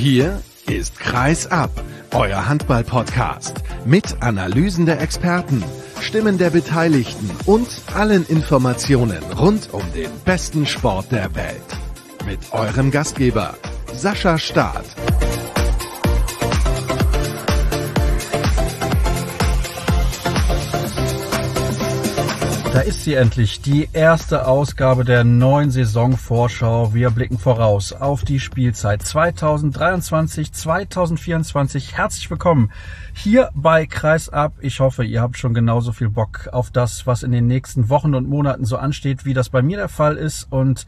Hier ist Kreis ab, euer Handball-Podcast mit Analysen der Experten, Stimmen der Beteiligten und allen Informationen rund um den besten Sport der Welt. Mit eurem Gastgeber Sascha Staat. Da ist sie endlich, die erste Ausgabe der neuen Saisonvorschau. Wir blicken voraus auf die Spielzeit 2023-2024. Herzlich willkommen hier bei Kreis ab. Ich hoffe, ihr habt schon genauso viel Bock auf das, was in den nächsten Wochen und Monaten so ansteht, wie das bei mir der Fall ist. Und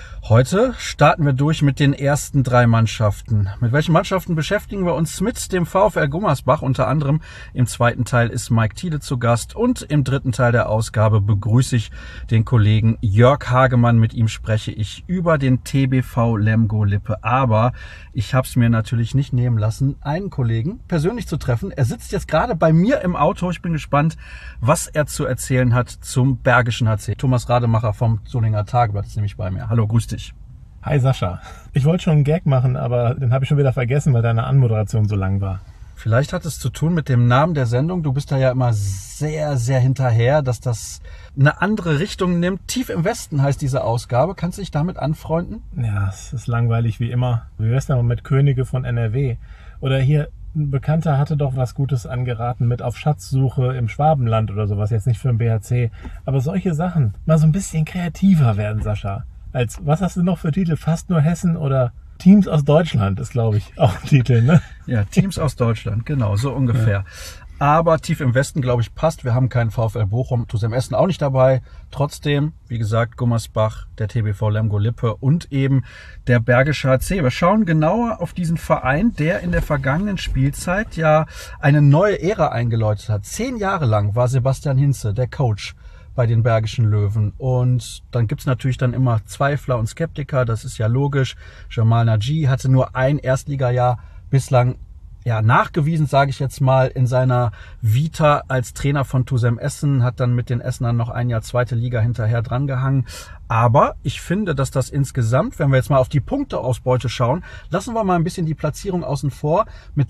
heute starten wir durch mit den ersten 3 Mannschaften. Mit welchen Mannschaften beschäftigen wir uns? Mit dem VfL Gummersbach unter anderem. Im zweiten Teil ist Mike Thiele zu Gast und im dritten Teil der Ausgabe begrüße ich den Kollegen Jörg Hagemann. Mit ihm spreche ich über den TBV Lemgo-Lippe. Aber ich habe es mir natürlich nicht nehmen lassen, einen Kollegen persönlich zu treffen. Er sitzt jetzt gerade bei mir im Auto. Ich bin gespannt, was er zu erzählen hat zum Bergischen HC. Thomas Rademacher vom Solinger Tageblatt ist nämlich bei mir. Hallo, grüß dich. Hi Sascha. Ich wollte schon einen Gag machen, aber den habe ich schon wieder vergessen, weil deine Anmoderation so lang war. Vielleicht hat es zu tun mit dem Namen der Sendung. Du bist da ja immer sehr, sehr hinterher, dass das eine andere Richtung nimmt. Tief im Westen heißt diese Ausgabe. Kannst du dich damit anfreunden? Ja, es ist langweilig wie immer. Wie wär's denn mal mit Könige von NRW? Oder hier, ein Bekannter hatte doch was Gutes angeraten mit auf Schatzsuche im Schwabenland oder sowas. Jetzt nicht für den BHC. Aber solche Sachen mal so ein bisschen kreativer werden, Sascha. Was hast du noch für Titel? Fast nur Hessen oder Teams aus Deutschland ist, glaube ich, auch ein Titel, ne? Ja, Teams aus Deutschland, genau, so ungefähr. Ja. Aber tief im Westen, glaube ich, passt. Wir haben keinen VfL Bochum, TuSem Essen auch nicht dabei. Trotzdem, wie gesagt, Gummersbach, der TBV Lemgo-Lippe und eben der Bergische HC. Wir schauen genauer auf diesen Verein, der in der vergangenen Spielzeit ja eine neue Ära eingeläutet hat. 10 Jahre lang war Sebastian Hinze der Coach bei den Bergischen Löwen. Und dann gibt's natürlich dann immer Zweifler und Skeptiker, das ist ja logisch. Jamal Naji hatte nur ein Erstligajahr bislang nachgewiesen, sage ich jetzt mal, in seiner Vita als Trainer von TuSem Essen, hat dann mit den Essenern noch ein Jahr zweite Liga hinterher drangehangen. Aber ich finde, dass das insgesamt, wenn wir jetzt mal auf die Punkteausbeute schauen, lassen wir mal ein bisschen die Platzierung außen vor, mit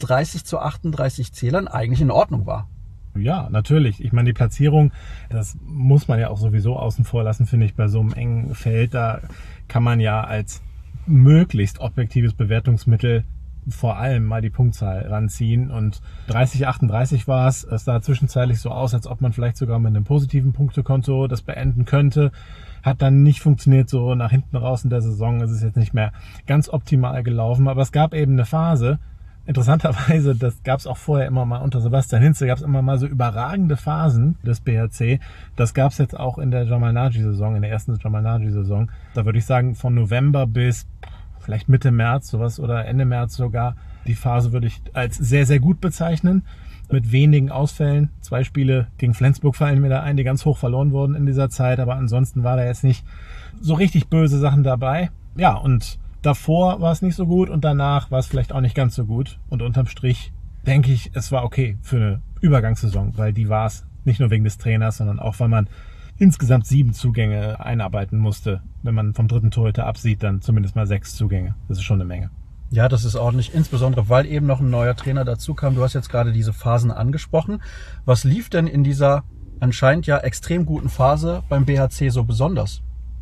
30:38 Zählern eigentlich in Ordnung war. Ja, natürlich. Ich meine, die Platzierung, das muss man ja auch sowieso außen vor lassen, finde ich, bei so einem engen Feld. Da kann man ja als möglichst objektives Bewertungsmittel vor allem mal die Punktzahl ranziehen. Und 30:38 war es. Es sah zwischenzeitlich so aus, als ob man vielleicht sogar mit einem positiven Punktekonto das beenden könnte. Hat dann nicht funktioniert, so nach hinten raus in der Saison. Es ist jetzt nicht mehr ganz optimal gelaufen, aber es gab eben eine Phase, interessanterweise, das gab es auch vorher immer mal unter Sebastian Hinze, gab es immer mal so überragende Phasen des BHC. Das gab es jetzt auch in der Jamal Naji-Saison, in der ersten Jamal Naji-Saison. Da würde ich sagen, von November bis vielleicht Mitte März sowas oder Ende März sogar. Die Phase würde ich als sehr, sehr gut bezeichnen. Mit wenigen Ausfällen. 2 Spiele gegen Flensburg fallen mir da ein, die ganz hoch verloren wurden in dieser Zeit. Aber ansonsten war da jetzt nicht so richtig böse Sachen dabei. Ja, und davor war es nicht so gut und danach war es vielleicht auch nicht ganz so gut. Und unterm Strich denke ich, es war okay für eine Übergangssaison, weil die war es nicht nur wegen des Trainers, sondern auch, weil man insgesamt 7 Zugänge einarbeiten musste. Wenn man vom dritten Torhüter absieht, dann zumindest mal 6 Zugänge. Das ist schon eine Menge. Ja, das ist ordentlich, insbesondere weil eben noch ein neuer Trainer dazu kam. Du hast jetzt gerade diese Phasen angesprochen. Was lief denn in dieser anscheinend ja extrem guten Phase beim BHC so besonders?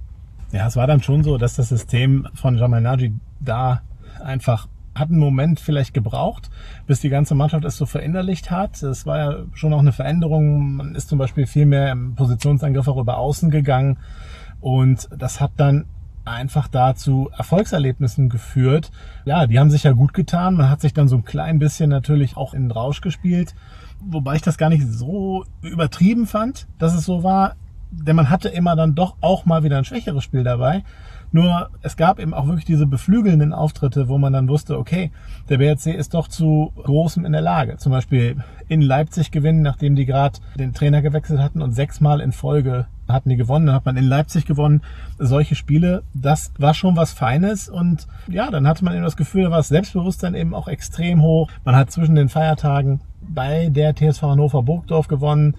Ja, es war dann schon so, dass das System von Jamal Naji da einfach hat einen Moment vielleicht gebraucht, bis die ganze Mannschaft es so verinnerlicht hat. Es war ja schon auch eine Veränderung. Man ist zum Beispiel viel mehr im Positionsangriff auch über außen gegangen. Und das hat dann einfach dazu Erfolgserlebnissen geführt. Ja, die haben sich ja gut getan. Man hat sich dann so ein klein bisschen natürlich auch in den Rausch gespielt. Wobei ich das gar nicht so übertrieben fand, dass es so war. Denn man hatte immer dann doch auch mal wieder ein schwächeres Spiel dabei. Nur es gab eben auch wirklich diese beflügelnden Auftritte, wo man dann wusste, okay, der BHC ist doch zu Großem in der Lage. Zum Beispiel in Leipzig gewinnen, nachdem die gerade den Trainer gewechselt hatten und 6-mal in Folge hatten die gewonnen. Dann hat man in Leipzig gewonnen. Solche Spiele, das war schon was Feines. Und ja, dann hatte man eben das Gefühl, da war das Selbstbewusstsein eben auch extrem hoch. Man hat zwischen den Feiertagen bei der TSV Hannover Burgdorf gewonnen,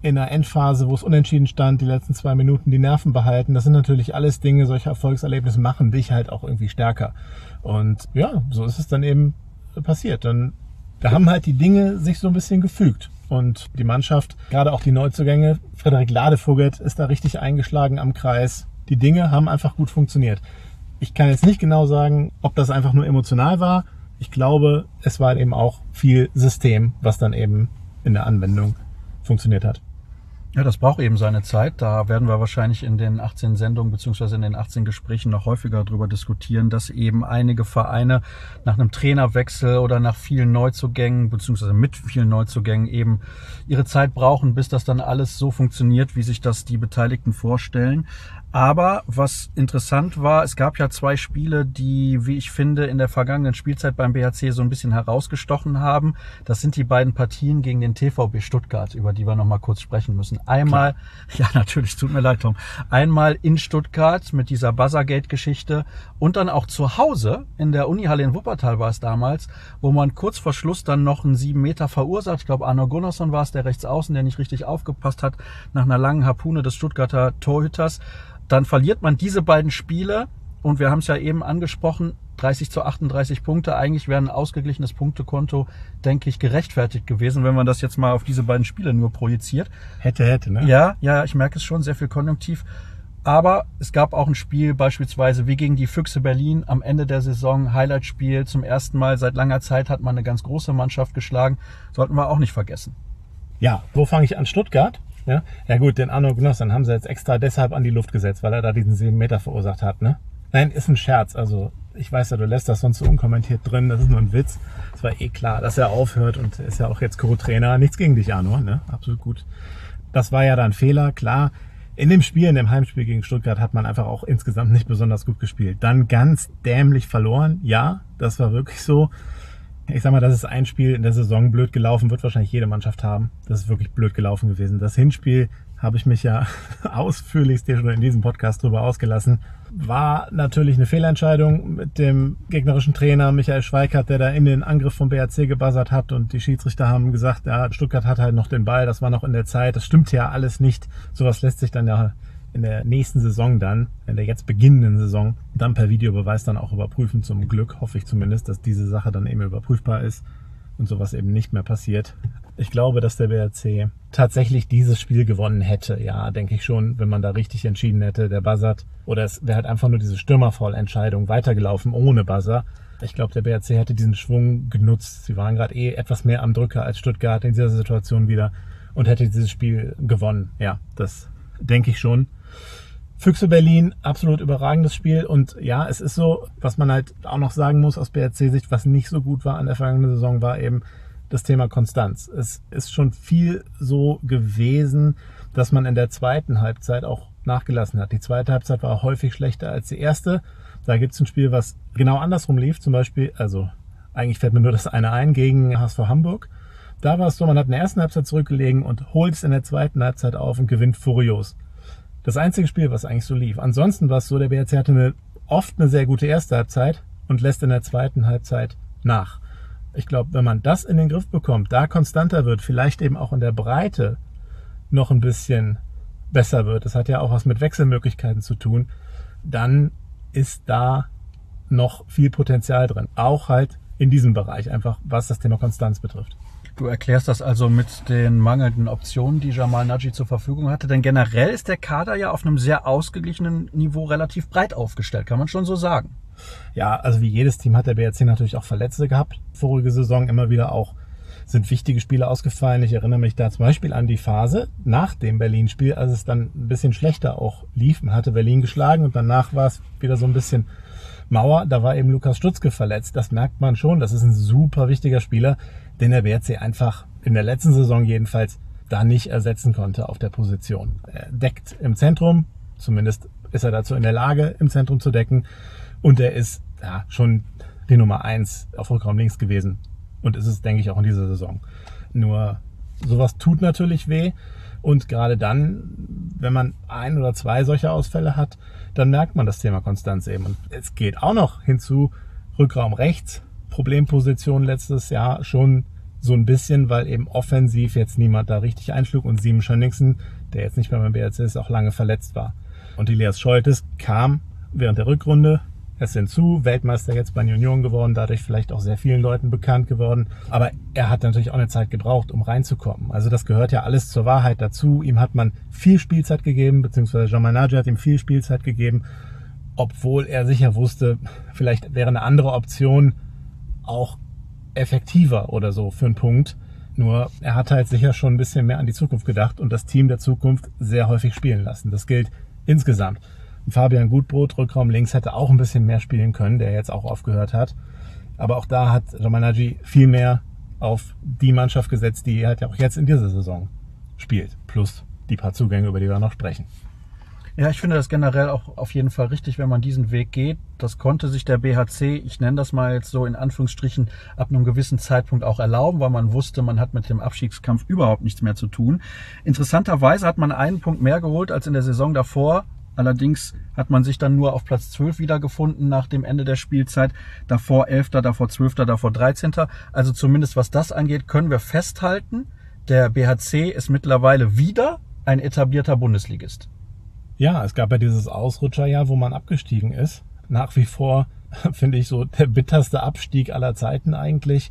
in der Endphase, wo es unentschieden stand, die letzten 2 Minuten die Nerven behalten. Das sind natürlich alles Dinge, solche Erfolgserlebnisse machen dich halt auch irgendwie stärker. Und ja, so ist es dann eben passiert. Da haben halt die Dinge sich so ein bisschen gefügt. Und die Mannschaft, gerade auch die Neuzugänge, Frederik Ladevogel ist da richtig eingeschlagen am Kreis. Die Dinge haben einfach gut funktioniert. Ich kann jetzt nicht genau sagen, ob das einfach nur emotional war. Ich glaube, es war eben auch viel System, was dann eben in der Anwendung funktioniert hat. Ja, das braucht eben seine Zeit. Da werden wir wahrscheinlich in den 18 Sendungen bzw. in den 18 Gesprächen noch häufiger darüber diskutieren, dass eben einige Vereine nach einem Trainerwechsel oder nach vielen Neuzugängen bzw. mit vielen Neuzugängen eben ihre Zeit brauchen, bis das dann alles so funktioniert, wie sich das die Beteiligten vorstellen. Aber was interessant war, es gab ja 2 Spiele, die, wie ich finde, in der vergangenen Spielzeit beim BHC so ein bisschen herausgestochen haben. Das sind die beiden Partien gegen den TVB Stuttgart, über die wir noch mal kurz sprechen müssen. Einmal, ja natürlich, tut mir leid, Tom, einmal in Stuttgart mit dieser Buzzergate-Geschichte und dann auch zu Hause in der Unihalle in Wuppertal war es damals, wo man kurz vor Schluss dann noch einen 7 Meter verursacht. Ich glaube, Arno Gunnarsson war es, der Rechtsaußen, der nicht richtig aufgepasst hat, nach einer langen Harpune des Stuttgarter Torhüters. Dann verliert man diese beiden Spiele und wir haben es ja eben angesprochen, 30-38 Punkte. Eigentlich wäre ein ausgeglichenes Punktekonto, denke ich, gerechtfertigt gewesen, wenn man das jetzt mal auf diese beiden Spiele nur projiziert. Hätte, ne? Ja, ich merke es schon, sehr viel konjunktiv. Aber es gab auch ein Spiel beispielsweise wie gegen die Füchse Berlin am Ende der Saison, Highlightspiel. Zum ersten Mal seit langer Zeit hat man eine ganz große Mannschaft geschlagen. Sollten wir auch nicht vergessen. Ja, wo fange ich an? Stuttgart? Ja gut, den Arno Gunnarsson haben sie jetzt extra deshalb an die Luft gesetzt, weil er da diesen 7 Meter verursacht hat, ne? Nein, ist ein Scherz. Also ich weiß ja, du lässt das sonst so unkommentiert drin. Das ist nur ein Witz. Es war eh klar, dass er aufhört und ist ja auch jetzt Co-Trainer. Nichts gegen dich, Arno, ne? Absolut gut. Das war ja dann Fehler, klar. In dem Spiel, in dem Heimspiel gegen Stuttgart hat man einfach auch insgesamt nicht besonders gut gespielt. Dann ganz dämlich verloren. Ja, das war wirklich so. Ich sag mal, das ist ein Spiel in der Saison blöd gelaufen, wird wahrscheinlich jede Mannschaft haben. Das ist wirklich blöd gelaufen gewesen. Das Hinspiel habe ich mich ja ausführlichst hier schon in diesem Podcast drüber ausgelassen. War natürlich eine Fehlentscheidung mit dem gegnerischen Trainer Michael Schweikart, der da in den Angriff vom BRC gebuzzert hat und die Schiedsrichter haben gesagt, ja, Stuttgart hat halt noch den Ball, das war noch in der Zeit. Das stimmt ja alles nicht. Sowas lässt sich dann ja in der nächsten Saison dann, in der jetzt beginnenden Saison, dann per Videobeweis dann auch überprüfen. Zum Glück hoffe ich zumindest, dass diese Sache dann eben überprüfbar ist und sowas eben nicht mehr passiert. Ich glaube, dass der BRC tatsächlich dieses Spiel gewonnen hätte. Ja, denke ich schon, wenn man da richtig entschieden hätte, der Buzzard. Oder es wäre halt einfach nur diese Stürmerfoul-Entscheidung weitergelaufen ohne Buzzer. Ich glaube, der BRC hätte diesen Schwung genutzt. Sie waren gerade etwas mehr am Drücker als Stuttgart in dieser Situation wieder und hätte dieses Spiel gewonnen. Ja, das denke ich schon. Füchse Berlin, absolut überragendes Spiel und ja, es ist so, was man halt auch noch sagen muss aus BRC-Sicht, was nicht so gut war an der vergangenen Saison, war eben das Thema Konstanz. Es ist schon viel so gewesen, dass man in der zweiten Halbzeit auch nachgelassen hat. Die zweite Halbzeit war häufig schlechter als die erste. Da gibt es ein Spiel, was genau andersrum lief, zum Beispiel, also eigentlich fällt mir nur das eine ein, gegen HSV Hamburg. Da war es so, man hat in der ersten Halbzeit zurückgelegen und holt es in der zweiten Halbzeit auf und gewinnt furios. Das einzige Spiel, was eigentlich so lief. Ansonsten war es so, der BRC hatte oft eine sehr gute erste Halbzeit und lässt in der zweiten Halbzeit nach. Ich glaube, wenn man das in den Griff bekommt, da konstanter wird, vielleicht eben auch in der Breite noch ein bisschen besser wird, das hat ja auch was mit Wechselmöglichkeiten zu tun, dann ist da noch viel Potenzial drin. Auch halt in diesem Bereich, einfach was das Thema Konstanz betrifft. Du erklärst das also mit den mangelnden Optionen, die Jamal Naji zur Verfügung hatte. Denn generell ist der Kader ja auf einem sehr ausgeglichenen Niveau relativ breit aufgestellt, kann man schon so sagen. Ja, also wie jedes Team hat der BRC natürlich auch Verletzte gehabt. Vorige Saison immer wieder auch sind wichtige Spiele ausgefallen. Ich erinnere mich da zum Beispiel an die Phase nach dem Berlin-Spiel, als es dann ein bisschen schlechter auch lief. Man hatte Berlin geschlagen und danach war es wieder so ein bisschen Mauer. Da war eben Lukas Stutzke verletzt. Das merkt man schon. Das ist ein super wichtiger Spieler, den der BRC einfach in der letzten Saison jedenfalls da nicht ersetzen konnte auf der Position. Er deckt im Zentrum, zumindest ist er dazu in der Lage, im Zentrum zu decken. Und er ist ja schon die Nummer 1 auf Rückraum links gewesen. Und ist es, denke ich, auch in dieser Saison. Nur sowas tut natürlich weh. Und gerade dann, wenn man 1 oder 2 solcher Ausfälle hat, dann merkt man das Thema Konstanz eben. Und es geht auch noch hinzu, Rückraum rechts, Problemposition letztes Jahr schon so ein bisschen, weil eben offensiv jetzt niemand da richtig einschlug und Simen Schönningsen, der jetzt nicht mehr beim BRC ist, auch lange verletzt war. Und Elias Scholtes kam während der Rückrunde erst hinzu, Weltmeister jetzt bei Union geworden, dadurch vielleicht auch sehr vielen Leuten bekannt geworden. Aber er hat natürlich auch eine Zeit gebraucht, um reinzukommen. Also das gehört ja alles zur Wahrheit dazu. Ihm hat man viel Spielzeit gegeben, beziehungsweise Jean Manager hat ihm viel Spielzeit gegeben, obwohl er sicher wusste, vielleicht wäre eine andere Option auch effektiver oder so für einen Punkt. Nur er hat halt sicher schon ein bisschen mehr an die Zukunft gedacht und das Team der Zukunft sehr häufig spielen lassen. Das gilt insgesamt. Fabian Gutbrot, Rückraum links, hätte auch ein bisschen mehr spielen können, der jetzt auch aufgehört hat. Aber auch da hat Jean Manager viel mehr auf die Mannschaft gesetzt, die halt ja auch jetzt in dieser Saison spielt. Plus die paar Zugänge, über die wir noch sprechen. Ja, ich finde das generell auch auf jeden Fall richtig, wenn man diesen Weg geht. Das konnte sich der BHC, ich nenne das mal jetzt so in Anführungsstrichen, ab einem gewissen Zeitpunkt auch erlauben, weil man wusste, man hat mit dem Abstiegskampf überhaupt nichts mehr zu tun. Interessanterweise hat man einen Punkt mehr geholt als in der Saison davor. Allerdings hat man sich dann nur auf Platz 12 wiedergefunden nach dem Ende der Spielzeit. Davor 11., davor 12., davor 13. Also zumindest was das angeht, können wir festhalten, der BHC ist mittlerweile wieder ein etablierter Bundesligist. Ja, es gab ja dieses Ausrutscherjahr, wo man abgestiegen ist. Nach wie vor finde ich so der bitterste Abstieg aller Zeiten eigentlich.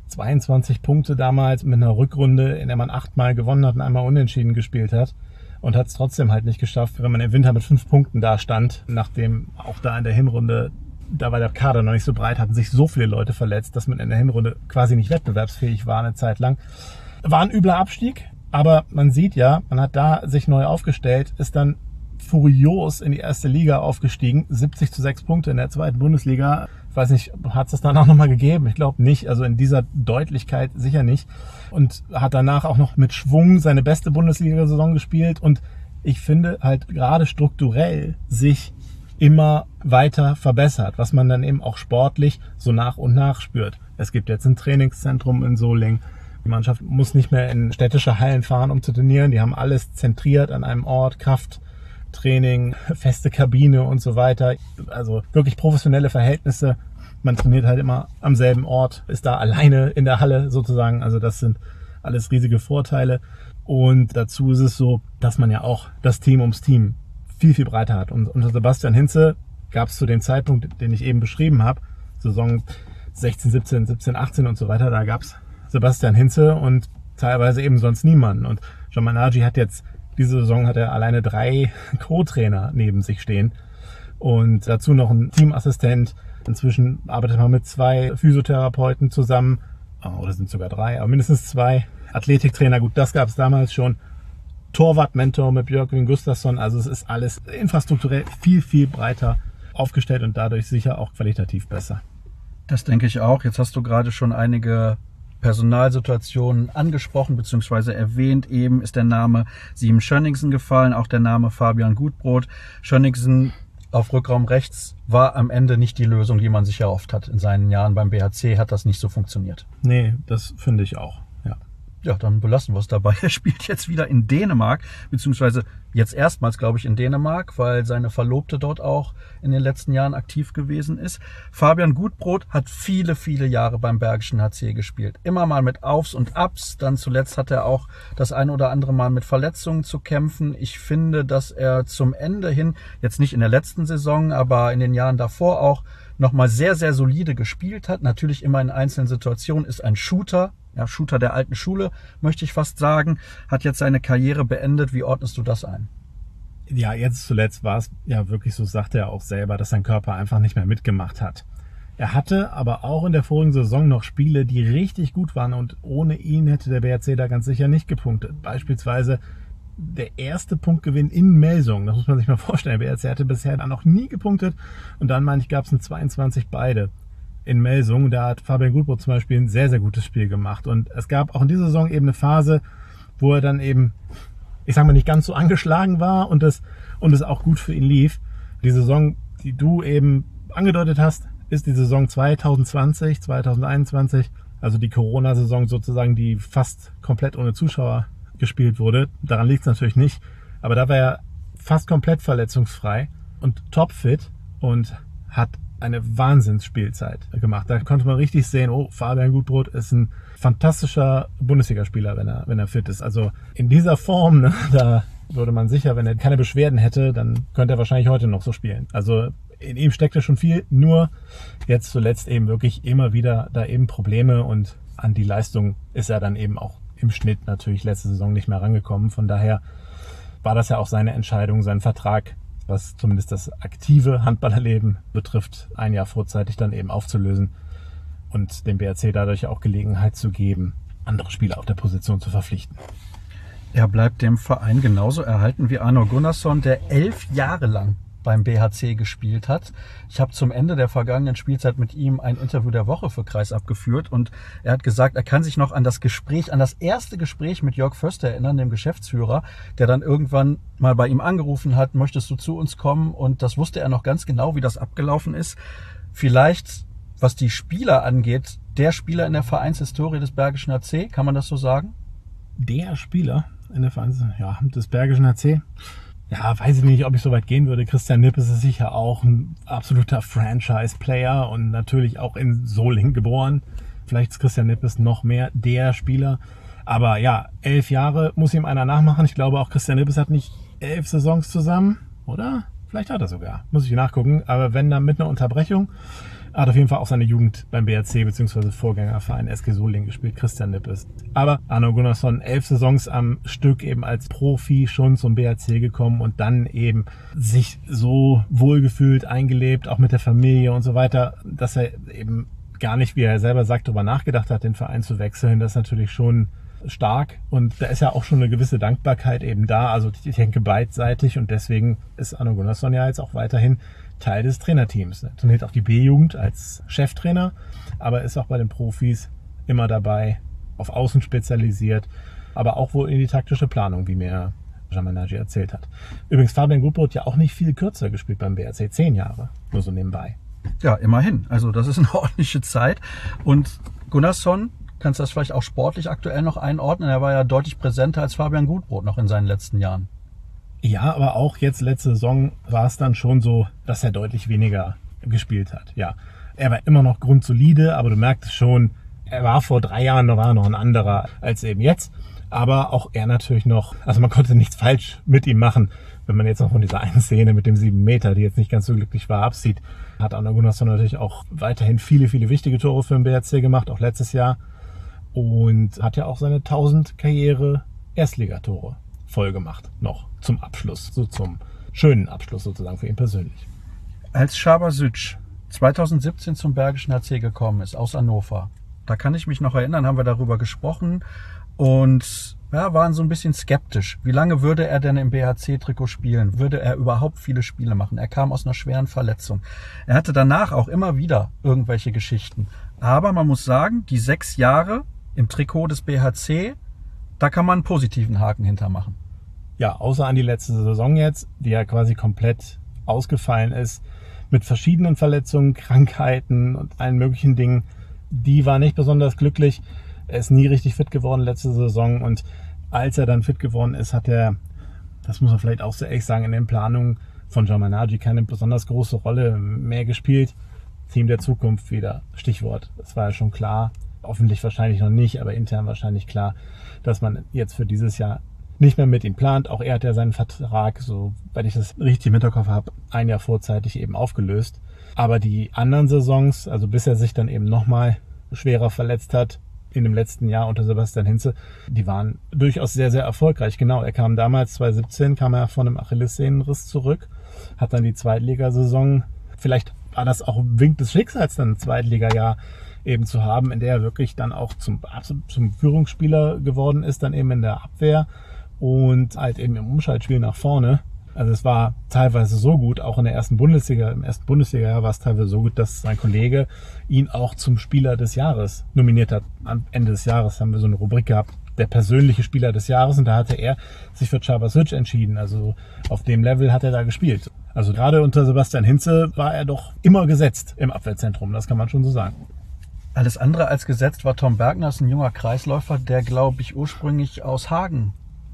22 Punkte damals mit einer Rückrunde, in der man 8-mal gewonnen hat und einmal unentschieden gespielt hat. Und hat es trotzdem halt nicht geschafft, wenn man im Winter mit 5 Punkten da stand, nachdem auch da in der Hinrunde, da war der Kader noch nicht so breit, hatten sich so viele Leute verletzt, dass man in der Hinrunde quasi nicht wettbewerbsfähig war eine Zeit lang. War ein übler Abstieg, aber man sieht ja, man hat da sich neu aufgestellt, ist dann furios in die erste Liga aufgestiegen, 70-6 Punkte in der zweiten Bundesliga. Ich weiß nicht, hat es das dann auch nochmal gegeben? Ich glaube nicht, also in dieser Deutlichkeit sicher nicht. Und hat danach auch noch mit Schwung seine beste Bundesliga-Saison gespielt und ich finde halt gerade strukturell sich immer weiter verbessert, was man dann eben auch sportlich so nach und nach spürt. Es gibt jetzt ein Trainingszentrum in Solingen. Die Mannschaft muss nicht mehr in städtische Hallen fahren, um zu trainieren. Die haben alles zentriert an einem Ort, Krafttraining, feste Kabine und so weiter. Also wirklich professionelle Verhältnisse. Man trainiert halt immer am selben Ort, ist da alleine in der Halle sozusagen. Also das sind alles riesige Vorteile. Und dazu ist es so, dass man ja auch das Team ums Team viel, viel breiter hat. Und unter Sebastian Hinze gab es zu dem Zeitpunkt, den ich eben beschrieben habe, Saison 16, 17, 17, 18 und so weiter, da gab es Sebastian Hinze und teilweise eben sonst niemanden. Und Jean Manager hat jetzt, diese Saison hat er alleine 3 Co-Trainer neben sich stehen und dazu noch einen Teamassistent. Inzwischen arbeitet man mit 2 Physiotherapeuten zusammen, oder sind sogar 3, aber mindestens 2 Athletiktrainer. Gut, das gab es damals schon. Torwartmentor mit Björkvin Gustafsson. Also es ist alles infrastrukturell viel, viel breiter aufgestellt und dadurch sicher auch qualitativ besser. Das denke ich auch. Jetzt hast du gerade schon einige Personalsituationen angesprochen bzw. erwähnt. Eben ist der Name Simen Schönningsen gefallen, auch der Name Fabian Gutbrot. Schönningsen auf Rückraum rechts war am Ende nicht die Lösung, die man sich erhofft hat. In seinen Jahren beim BHC hat das nicht so funktioniert. Nee, das finde ich auch. Ja, dann belassen wir es dabei. Er spielt jetzt wieder in Dänemark, beziehungsweise jetzt erstmals, glaube ich, in Dänemark, weil seine Verlobte dort auch in den letzten Jahren aktiv gewesen ist. Fabian Gutbrot hat viele, viele Jahre beim Bergischen HC gespielt. Immer mal mit Aufs und Abs. Dann zuletzt hat er auch das ein oder andere Mal mit Verletzungen zu kämpfen. Ich finde, dass er zum Ende hin, jetzt nicht in der letzten Saison, aber in den Jahren davor auch, nochmal sehr, sehr solide gespielt hat. Natürlich immer in einzelnen Situationen, ist ein Shooter. Ja, Shooter der alten Schule, möchte ich fast sagen, hat jetzt seine Karriere beendet. Wie ordnest du das ein? Ja, jetzt zuletzt war es ja wirklich so, sagte er auch selber, dass sein Körper einfach nicht mehr mitgemacht hat. Er hatte aber auch in der vorigen Saison noch Spiele, die richtig gut waren und ohne ihn hätte der BRC da ganz sicher nicht gepunktet. Beispielsweise der erste Punktgewinn in Melsungen, das muss man sich mal vorstellen. Der BRC hatte bisher noch nie gepunktet und dann, meine ich, gab es ein 22 beide. In Melsungen, da hat Fabian Gutbrot zum Beispiel ein sehr, sehr gutes Spiel gemacht. Und es gab auch in dieser Saison eben eine Phase, wo er dann eben, ich sage mal, nicht ganz so angeschlagen war und es auch gut für ihn lief. Die Saison, die du eben angedeutet hast, ist die Saison 2020, 2021, also die Corona-Saison sozusagen, die fast komplett ohne Zuschauer gespielt wurde. Daran liegt es natürlich nicht, aber da war er fast komplett verletzungsfrei und topfit und hat eine Wahnsinnsspielzeit gemacht. Da konnte man richtig sehen, oh, Fabian Gutbrot ist ein fantastischer Bundesligaspieler, wenn er fit ist. Also in dieser Form, ne, da würde man sicher, wenn er keine Beschwerden hätte, dann könnte er wahrscheinlich heute noch so spielen. Also in ihm steckte schon viel, nur jetzt zuletzt eben wirklich immer wieder da eben Probleme und an die Leistung ist er dann eben auch im Schnitt natürlich letzte Saison nicht mehr rangekommen. Von daher war das ja auch seine Entscheidung, sein Vertrag, was zumindest das aktive Handballerleben betrifft, ein Jahr vorzeitig dann eben aufzulösen und dem BRC dadurch auch Gelegenheit zu geben, andere Spieler auf der Position zu verpflichten. Er bleibt dem Verein genauso erhalten wie Arno Gunnarsson, der 11 Jahre lang beim BHC gespielt hat. Ich habe zum Ende der vergangenen Spielzeit mit ihm ein Interview der Woche für Kreisab geführt und er hat gesagt, er kann sich noch an das erste Gespräch mit Jörg Förster erinnern, dem Geschäftsführer, der dann irgendwann mal bei ihm angerufen hat, möchtest du zu uns kommen? Und das wusste er noch ganz genau, wie das abgelaufen ist. Vielleicht, was die Spieler angeht, der Spieler in der Vereinshistorie des Bergischen HC, kann man das so sagen? Der Spieler in der Vereinshistorie des Bergischen HC? Ja, weiß ich nicht, ob ich so weit gehen würde. Christian Nippes ist sicher auch ein absoluter Franchise-Player und natürlich auch in Solingen geboren. Vielleicht ist Christian Nippes noch mehr der Spieler. Aber ja, 11 Jahre muss ihm einer nachmachen. Ich glaube auch Christian Nippes hat nicht 11 Saisons zusammen, oder? Vielleicht hat er sogar. Muss ich nachgucken. Aber wenn dann mit einer Unterbrechung. Hat auf jeden Fall auch seine Jugend beim BRC bzw. Vorgängerverein SG Solingen gespielt, Christian Nippes. Aber Arno Gunnarsson, 11 Saisons am Stück eben als Profi schon zum BRC gekommen und dann eben sich so wohlgefühlt, eingelebt, auch mit der Familie und so weiter, dass er eben gar nicht, wie er selber sagt, darüber nachgedacht hat, den Verein zu wechseln. Das ist natürlich schon stark und da ist ja auch schon eine gewisse Dankbarkeit eben da. Also ich denke beidseitig und deswegen ist Arno Gunnarsson ja jetzt auch weiterhin Teil des Trainerteams. Er trainiert auch die B-Jugend als Cheftrainer, aber ist auch bei den Profis immer dabei, auf Außen spezialisiert, aber auch wohl in die taktische Planung, wie mir Jamal Nagy erzählt hat. Übrigens Fabian Gutbrot ja auch nicht viel kürzer gespielt beim BRC, 10 Jahre, nur so nebenbei. Ja, immerhin. Also das ist eine ordentliche Zeit. Und Gunnarsson, kannst du das vielleicht auch sportlich aktuell noch einordnen? Er war ja deutlich präsenter als Fabian Gutbrot noch in seinen letzten Jahren. Ja, aber auch jetzt letzte Saison war es dann schon so, dass er deutlich weniger gespielt hat. Ja, er war immer noch grundsolide, aber du merkst schon, er war vor 3 Jahren noch ein anderer als eben jetzt. Aber auch er natürlich noch, also man konnte nichts falsch mit ihm machen. Wenn man jetzt noch von dieser einen Szene mit dem 7 Meter, die jetzt nicht ganz so glücklich war, absieht, hat Arno Gunnarsson natürlich auch weiterhin viele, viele wichtige Tore für den BRC gemacht, auch letztes Jahr. Und hat ja auch seine 1000 Karriere Erstligatore voll gemacht, noch zum Abschluss, so zum schönen Abschluss sozusagen für ihn persönlich. Als Schabasic 2017 zum Bergischen HC gekommen ist, aus Hannover, da kann ich mich noch erinnern, haben wir darüber gesprochen und ja, waren so ein bisschen skeptisch. Wie lange würde er denn im BHC-Trikot spielen? Würde er überhaupt viele Spiele machen? Er kam aus einer schweren Verletzung. Er hatte danach auch immer wieder irgendwelche Geschichten. Aber man muss sagen, die 6 Jahre im Trikot des BHC, da kann man einen positiven Haken hintermachen. Ja, außer an die letzte Saison jetzt, die ja quasi komplett ausgefallen ist, mit verschiedenen Verletzungen, Krankheiten und allen möglichen Dingen. Die war nicht besonders glücklich. Er ist nie richtig fit geworden letzte Saison und als er dann fit geworden ist, hat er, das muss man vielleicht auch so ehrlich sagen, in den Planungen von Jamal Nagy keine besonders große Rolle mehr gespielt. Team der Zukunft wieder, Stichwort. Das war ja schon klar. Hoffentlich wahrscheinlich noch nicht, aber intern wahrscheinlich klar, dass man jetzt für dieses Jahr nicht mehr mit ihm plant. Auch er hat ja seinen Vertrag, so wenn ich das richtig im Hinterkopf habe, 1 Jahr vorzeitig eben aufgelöst. Aber die anderen Saisons, also bis er sich dann eben nochmal schwerer verletzt hat, in dem letzten Jahr unter Sebastian Hinze, die waren durchaus sehr, sehr erfolgreich. Genau, er kam damals, 2017, kam er von einem Achillessehnenriss zurück, hat dann die Zweitligasaison, vielleicht war das auch ein Wink des Schicksals, dann ein Zweitligajahr eben zu haben, in der er wirklich dann auch zum Führungsspieler geworden ist, dann eben in der Abwehr und halt eben im Umschaltspiel nach vorne. Also es war teilweise so gut, auch in der ersten Bundesliga, im ersten Bundesliga-Jahr war es teilweise so gut, dass sein Kollege ihn auch zum Spieler des Jahres nominiert hat. Am Ende des Jahres haben wir so eine Rubrik gehabt, der persönliche Spieler des Jahres, und da hatte er sich für Schabasic entschieden. Also auf dem Level hat er da gespielt. Also gerade unter Sebastian Hinze war er doch immer gesetzt im Abwehrzentrum, das kann man schon so sagen. Alles andere als gesetzt war Tom Bergner, ist ein junger Kreisläufer, der, glaube ich, ursprünglich aus Hagen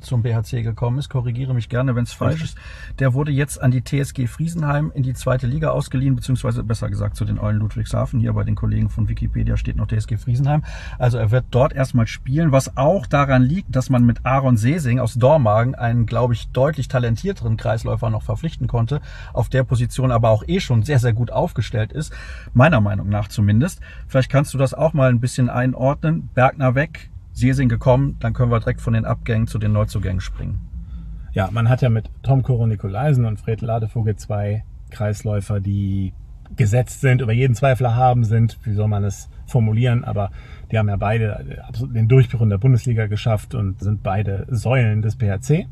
zum BHC gekommen ist, korrigiere mich gerne, wenn es falsch ist. Der wurde jetzt an die TSG Friesenheim in die 2. Liga ausgeliehen, beziehungsweise besser gesagt zu den Eulen Ludwigshafen. Hier bei den Kollegen von Wikipedia steht noch TSG Friesenheim. Also er wird dort erstmal spielen, was auch daran liegt, dass man mit Aaron Sesing aus Dormagen einen, glaube ich, deutlich talentierteren Kreisläufer noch verpflichten konnte, auf der Position aber auch schon sehr, sehr gut aufgestellt ist, meiner Meinung nach zumindest. Vielleicht kannst du das auch mal ein bisschen einordnen. Bergner weg, Sesing gekommen, dann können wir direkt von den Abgängen zu den Neuzugängen springen. Ja, man hat ja mit Tom Koro-Nikolaisen und Fred Ladevogel 2 Kreisläufer, die gesetzt sind, über jeden Zweifel erhaben sind, wie soll man es formulieren, aber die haben ja beide den Durchbruch in der Bundesliga geschafft und sind beide Säulen des BHC.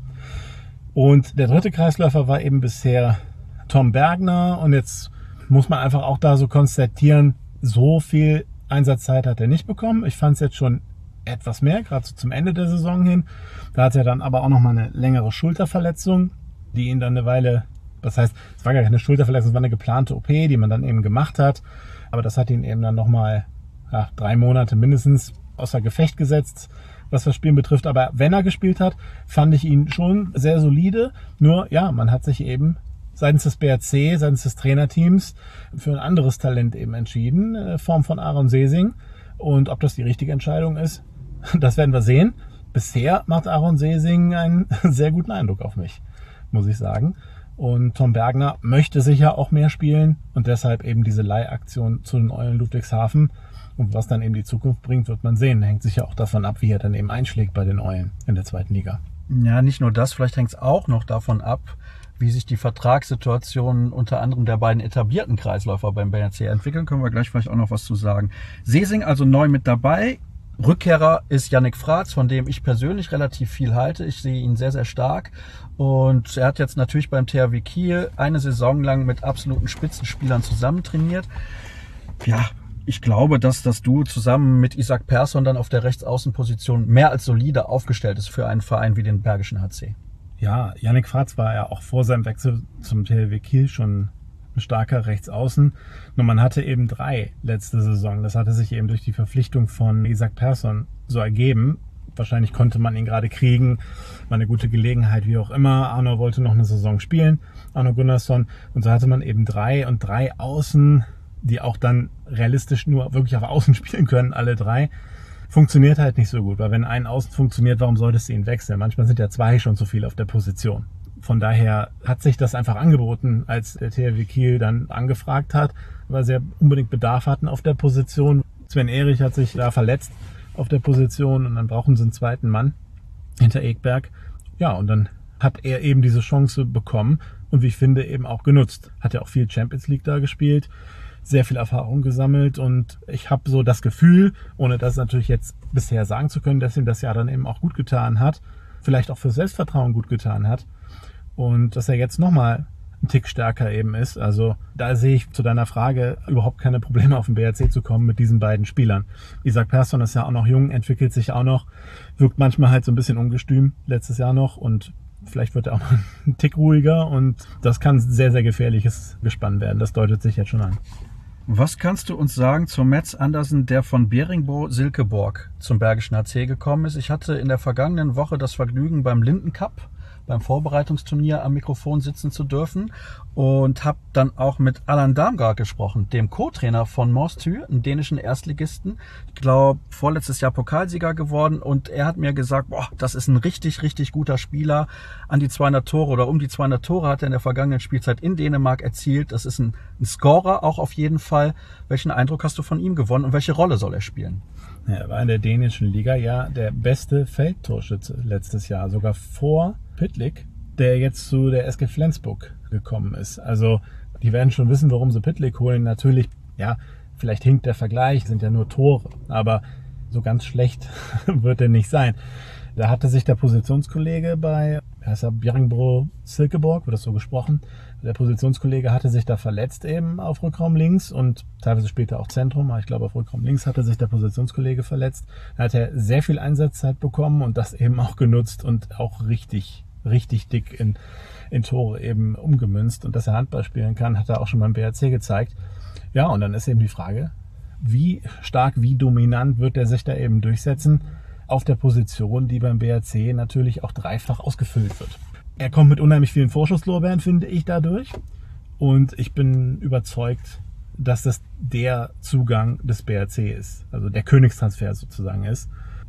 Und der 3. Kreisläufer war eben bisher Tom Bergner und jetzt muss man einfach auch da so konstatieren, so viel Einsatzzeit hat er nicht bekommen. Ich fand es jetzt schon etwas mehr, gerade so zum Ende der Saison hin. Da hat er dann aber auch nochmal eine längere Schulterverletzung, die ihn dann eine Weile, das heißt, es war gar keine Schulterverletzung, es war eine geplante OP, die man dann eben gemacht hat. Aber das hat ihn eben dann nochmal 3 Monate mindestens außer Gefecht gesetzt, was das Spielen betrifft. Aber wenn er gespielt hat, fand ich ihn schon sehr solide. Nur, ja, man hat sich eben seitens des BHC, seitens des Trainerteams für ein anderes Talent eben entschieden, in Form von Aaron Sesing. Und ob das die richtige Entscheidung ist, das werden wir sehen. Bisher macht Aaron Sesing einen sehr guten Eindruck auf mich, muss ich sagen. Und Tom Bergner möchte sicher auch mehr spielen und deshalb eben diese Leihaktion zu den Eulen Ludwigshafen. Und was dann eben die Zukunft bringt, wird man sehen. Hängt sicher auch davon ab, wie er dann eben einschlägt bei den Eulen in der 2. Liga. Ja, nicht nur das, vielleicht hängt es auch noch davon ab, wie sich die Vertragssituationen unter anderem der beiden etablierten Kreisläufer beim BHC entwickeln. Können wir gleich vielleicht auch noch was zu sagen. Sesing also neu mit dabei. Rückkehrer ist Yannick Fratz, von dem ich persönlich relativ viel halte. Ich sehe ihn sehr, sehr stark. Und er hat jetzt natürlich beim THW Kiel eine Saison lang mit absoluten Spitzenspielern zusammen trainiert. Ja, ich glaube, dass das Duo zusammen mit Isaac Persson dann auf der Rechtsaußenposition mehr als solide aufgestellt ist für einen Verein wie den Bergischen HC. Ja, Yannick Fratz war ja auch vor seinem Wechsel zum THW Kiel schon ein starker Rechtsaußen. Nur man hatte eben 3 letzte Saison. Das hatte sich eben durch die Verpflichtung von Isaac Persson so ergeben. Wahrscheinlich konnte man ihn gerade kriegen. War eine gute Gelegenheit, wie auch immer. Arno wollte noch eine Saison spielen, Arno Gunnarsson. Und so hatte man eben 3 und 3 Außen, die auch dann realistisch nur wirklich auf Außen spielen können, alle 3. Funktioniert halt nicht so gut, weil wenn ein Außen funktioniert, warum solltest du ihn wechseln? Manchmal sind ja 2 schon zu viel auf der Position. Von daher hat sich das einfach angeboten, als der THW Kiel dann angefragt hat, weil sie ja unbedingt Bedarf hatten auf der Position. Sven Erich hat sich da verletzt auf der Position und dann brauchen sie einen zweiten Mann hinter Ekberg. Ja, und dann hat er eben diese Chance bekommen und wie ich finde eben auch genutzt. Hat ja auch viel Champions League da gespielt, sehr viel Erfahrung gesammelt und ich habe so das Gefühl, ohne das natürlich jetzt bisher sagen zu können, dass ihm das Jahr dann eben auch gut getan hat, vielleicht auch für Selbstvertrauen gut getan hat und dass er jetzt nochmal ein Tick stärker eben ist. Also da sehe ich zu deiner Frage überhaupt keine Probleme auf den BHC zu kommen mit diesen beiden Spielern. Isaac Persson ist ja auch noch jung, entwickelt sich auch noch, wirkt manchmal halt so ein bisschen ungestüm letztes Jahr noch und vielleicht wird er auch noch ein Tick ruhiger und das kann sehr, sehr gefährliches Gespann werden. Das deutet sich jetzt schon an. Was kannst du uns sagen zu Mats Andersen, der von Beringbo-Silkeborg zum Bergischen HC gekommen ist? Ich hatte in der vergangenen Woche das Vergnügen, beim Linden Cup, beim Vorbereitungsturnier am Mikrofon sitzen zu dürfen und habe dann auch mit Allan Damgaard gesprochen, dem Co-Trainer von Mors Thy, einem dänischen Erstligisten. Ich glaube, vorletztes Jahr Pokalsieger geworden und er hat mir gesagt, boah, das ist ein richtig, richtig guter Spieler. An die 200 Tore oder um die 200 Tore hat er in der vergangenen Spielzeit in Dänemark erzielt. Das ist ein Scorer auch auf jeden Fall. Welchen Eindruck hast du von ihm gewonnen und welche Rolle soll er spielen? Ja, er war in der dänischen Liga ja der beste Feldtorschütze letztes Jahr, sogar vor Pytlik, der jetzt zu der SG Flensburg gekommen ist. Also die werden schon wissen, warum sie Pytlik holen. Natürlich, ja, vielleicht hinkt der Vergleich, sind ja nur Tore, aber so ganz schlecht wird er nicht sein. Da hatte sich der Positionskollege bei Bjerringbro Silkeborg, wird das so gesprochen, der Positionskollege hatte sich da verletzt eben auf Rückraum links und teilweise später auch Zentrum, aber ich glaube auf Rückraum links hatte sich der Positionskollege verletzt. Da hat er sehr viel Einsatzzeit bekommen und das eben auch genutzt und auch richtig dick in Tore eben umgemünzt. Und dass er Handball spielen kann, hat er auch schon beim BHC gezeigt. Ja, und dann ist eben die Frage, wie stark, wie dominant wird er sich da eben durchsetzen? auf der Position, die beim BRC natürlich auch dreifach ausgefüllt wird. Er kommt mit unheimlich vielen Vorschusslorbeeren, finde ich, dadurch. Und ich bin überzeugt, dass das der Zugang des BRC ist. Also der Königstransfer sozusagen ist.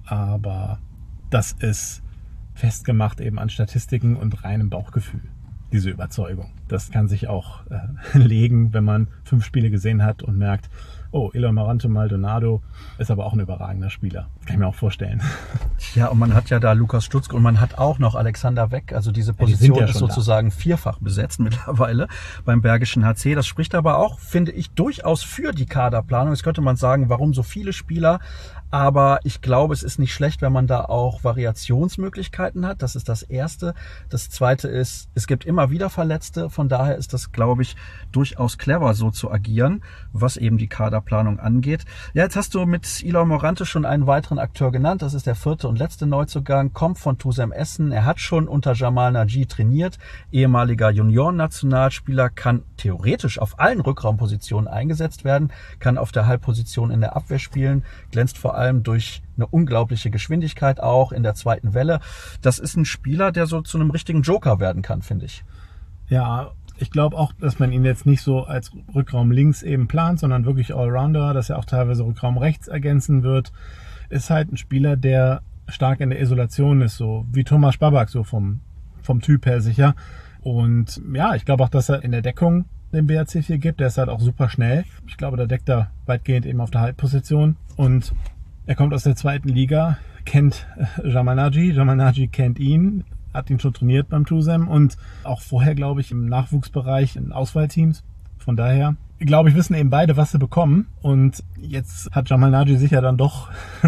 Aber das ist festgemacht eben an Statistiken und reinem Bauchgefühl. Diese Überzeugung. Das kann sich auch legen, wenn man 5 Spiele gesehen hat und merkt, oh, Eloy Morante Maldonado ist aber auch ein überragender Spieler. Das kann ich mir auch vorstellen. Ja, und man hat ja da Lukas Stutzke und man hat auch noch Alexander Weck. Also diese Position ist sozusagen vierfach besetzt mittlerweile beim Bergischen HC. Das spricht aber auch, finde ich, durchaus für die Kaderplanung. Jetzt könnte man sagen, warum so viele Spieler? Aber ich glaube, es ist nicht schlecht, wenn man da auch Variationsmöglichkeiten hat. Das ist das Erste. Das Zweite ist, es gibt immer wieder Verletzte. Von daher ist das, glaube ich, durchaus clever, so zu agieren, was eben die Kaderplanung angeht. Ja, jetzt hast du mit Eloy Morante schon einen weiteren Akteur genannt. Das ist der 4. und letzte Neuzugang, kommt von TuSem Essen. Er hat schon unter Jamal Naji trainiert. Ehemaliger Junioren-Nationalspieler, kann theoretisch auf allen Rückraumpositionen eingesetzt werden, kann auf der Halbposition in der Abwehr spielen, glänzt vor allem durch eine unglaubliche Geschwindigkeit auch in der zweiten Welle. Das ist ein Spieler, der so zu einem richtigen Joker werden kann, finde ich. Ja, ich glaube auch, dass man ihn jetzt nicht so als Rückraum links eben plant, sondern wirklich Allrounder, dass er auch teilweise Rückraum rechts ergänzen wird. Ist halt ein Spieler, der stark in der Isolation ist, so wie Tomáš Babák, so vom Typ her sicher. Und ja, ich glaube auch, dass er in der Deckung den BRC 4 gibt. Der ist halt auch super schnell. Ich glaube, da deckt er weitgehend eben auf der Halbposition. Und er kommt aus der zweiten Liga, kennt Jamal Naji. Jamal Naji kennt ihn, hat ihn schon trainiert beim TuSem und auch vorher, glaube ich, im Nachwuchsbereich in Auswahlteams. Von daher, glaube ich, wissen eben beide, was sie bekommen. Und jetzt hat Jamal Naji sicher dann doch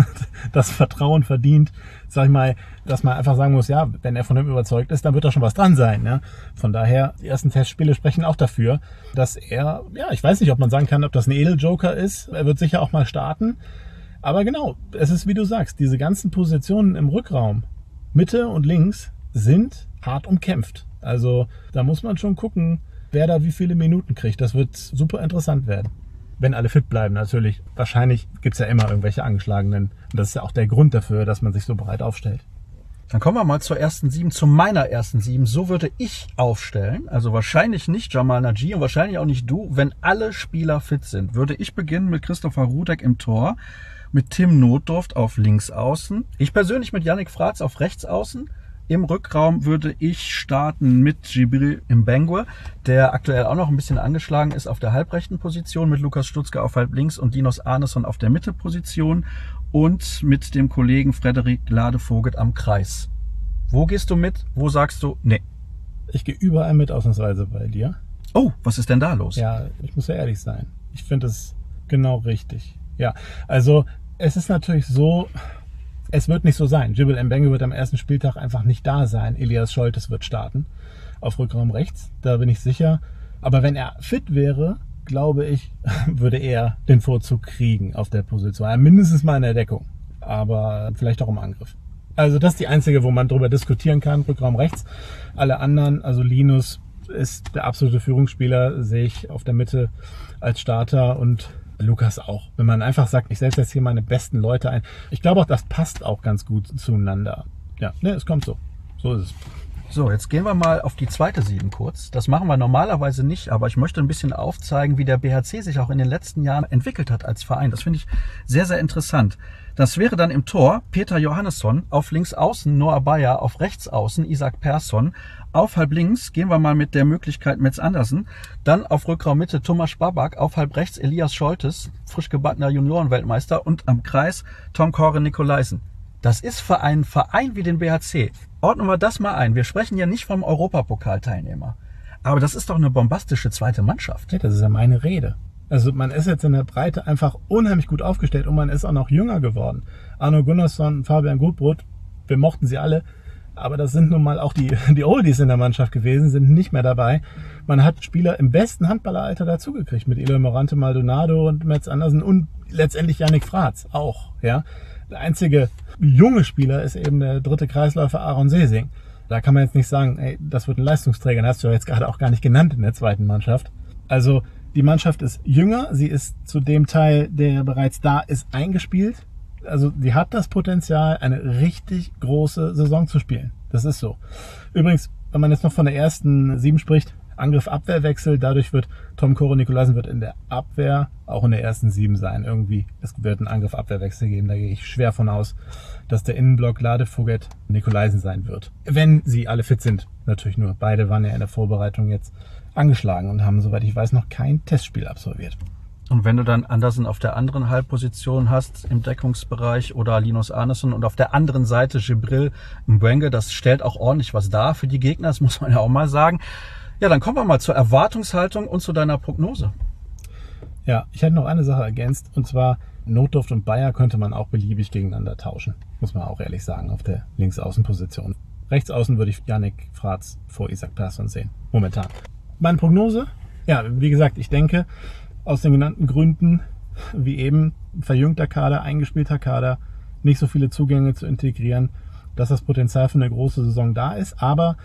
das Vertrauen verdient, sag ich mal, dass man einfach sagen muss, ja, wenn er von ihm überzeugt ist, dann wird da schon was dran sein. Ja? Von daher, die ersten Testspiele sprechen auch dafür, dass er, ja, ich weiß nicht, ob man sagen kann, ob das ein Edeljoker ist. Er wird sicher auch mal starten. Aber genau, es ist, wie du sagst, diese ganzen Positionen im Rückraum, Mitte und links, sind hart umkämpft. Also da muss man schon gucken, wer da wie viele Minuten kriegt. Das wird super interessant werden. Wenn alle fit bleiben natürlich. Wahrscheinlich gibt es ja immer irgendwelche Angeschlagenen. Und das ist ja auch der Grund dafür, dass man sich so breit aufstellt. Dann kommen wir mal zur ersten 7, zu meiner ersten 7. So würde ich aufstellen. Also wahrscheinlich nicht Jamal Naji und wahrscheinlich auch nicht du. Wenn alle Spieler fit sind, würde ich beginnen mit Christopher Rudek im Tor, mit Tim Notdurft auf links außen. Ich persönlich mit Yannick Fraatz auf rechts außen. Im Rückraum würde ich starten mit Djibril Mbengue, der aktuell auch noch ein bisschen angeschlagen ist auf der halbrechten Position, mit Lukas Stutzke auf halb links und Dinos Arneson auf der Mitteposition und mit dem Kollegen Frederik Ladevogel am Kreis. Wo gehst du mit? Wo sagst du, nee? Ich gehe überall mit, ausnahmsweise bei dir. Oh, was ist denn da los? Ja, ich muss ja ehrlich sein. Ich finde es genau richtig. Ja, also es ist natürlich so, es wird nicht so sein. Djibril Mbengue wird am ersten Spieltag einfach nicht da sein. Elias Scholtes wird starten auf Rückraum rechts, da bin ich sicher. Aber wenn er fit wäre, glaube ich, würde er den Vorzug kriegen auf der Position. Mindestens mal in der Deckung, aber vielleicht auch im Angriff. Also das ist die einzige, wo man drüber diskutieren kann, Rückraum rechts. Alle anderen, also Linus ist der absolute Führungsspieler, sehe ich auf der Mitte als Starter und Lukas auch. Wenn man einfach sagt, ich setze jetzt hier meine besten Leute ein. Ich glaube auch, das passt auch ganz gut zueinander. Ja, ne, es kommt so. So ist es. So, jetzt gehen wir mal auf die zweite 7 kurz. Das machen wir normalerweise nicht, aber ich möchte ein bisschen aufzeigen, wie der BHC sich auch in den letzten Jahren entwickelt hat als Verein. Das finde ich sehr, sehr interessant. Das wäre dann im Tor Peter Johannesson, auf links außen Noah Bayer, auf rechts außen Isaac Persson, auf halb links gehen wir mal mit der Möglichkeit Metz Andersen, dann auf Rückraum Mitte Tomáš Babák, auf halb rechts Elias Scholtes, frisch gebackener Juniorenweltmeister und am Kreis Tom Kåre Nikolaisen. Das ist für einen Verein wie den BHC. Ordnen wir das mal ein. Wir sprechen ja nicht vom Europapokalteilnehmer. Aber das ist doch eine bombastische zweite Mannschaft. Ja, das ist ja meine Rede. Also man ist jetzt in der Breite einfach unheimlich gut aufgestellt und man ist auch noch jünger geworden. Arno Gunnarsson, Fabian Gutbrot, wir mochten sie alle. Aber das sind nun mal auch die Oldies in der Mannschaft gewesen, sind nicht mehr dabei. Man hat Spieler im besten Handballeralter dazugekriegt mit Eloy Morante Maldonado und Metz Andersen und letztendlich Yannick Fraatz auch. Ja. Der einzige junge Spieler ist eben der dritte Kreisläufer Aaron Sesing. Da kann man jetzt nicht sagen, ey, das wird ein Leistungsträger. Den hast du ja jetzt gerade auch gar nicht genannt in der zweiten Mannschaft. Also die Mannschaft ist jünger. Sie ist zu dem Teil, der bereits da ist, eingespielt. Also die hat das Potenzial, eine richtig große Saison zu spielen. Das ist so. Übrigens, wenn man jetzt noch von der ersten 7 spricht, Angriff-Abwehrwechsel, dadurch wird Tom Koro-Nikolaisen wird in der Abwehr auch in der ersten 7 sein. Irgendwie, es wird einen Angriff-Abwehrwechsel geben, da gehe ich schwer von aus, dass der Innenblock Ladefoged Nikolaisen sein wird. Wenn sie alle fit sind, natürlich nur. Beide waren ja in der Vorbereitung jetzt angeschlagen und haben, soweit ich weiß, noch kein Testspiel absolviert. Und wenn du dann Andersen auf der anderen Halbposition hast im Deckungsbereich oder Linus Arneson und auf der anderen Seite Djibril Mbengue, das stellt auch ordentlich was dar für die Gegner, das muss man ja auch mal sagen. Ja, dann kommen wir mal zur Erwartungshaltung und zu deiner Prognose. Ja, ich hätte noch eine Sache ergänzt, und zwar Notdurft und Bayer könnte man auch beliebig gegeneinander tauschen, muss man auch ehrlich sagen, auf der Linksaußenposition. Rechtsaußen würde ich Yannick Fraß vor Isaac Persson sehen, momentan. Meine Prognose? Ja, wie gesagt, ich denke, aus den genannten Gründen, wie eben verjüngter Kader, eingespielter Kader, nicht so viele Zugänge zu integrieren, dass das Potenzial für eine große Saison da ist, aber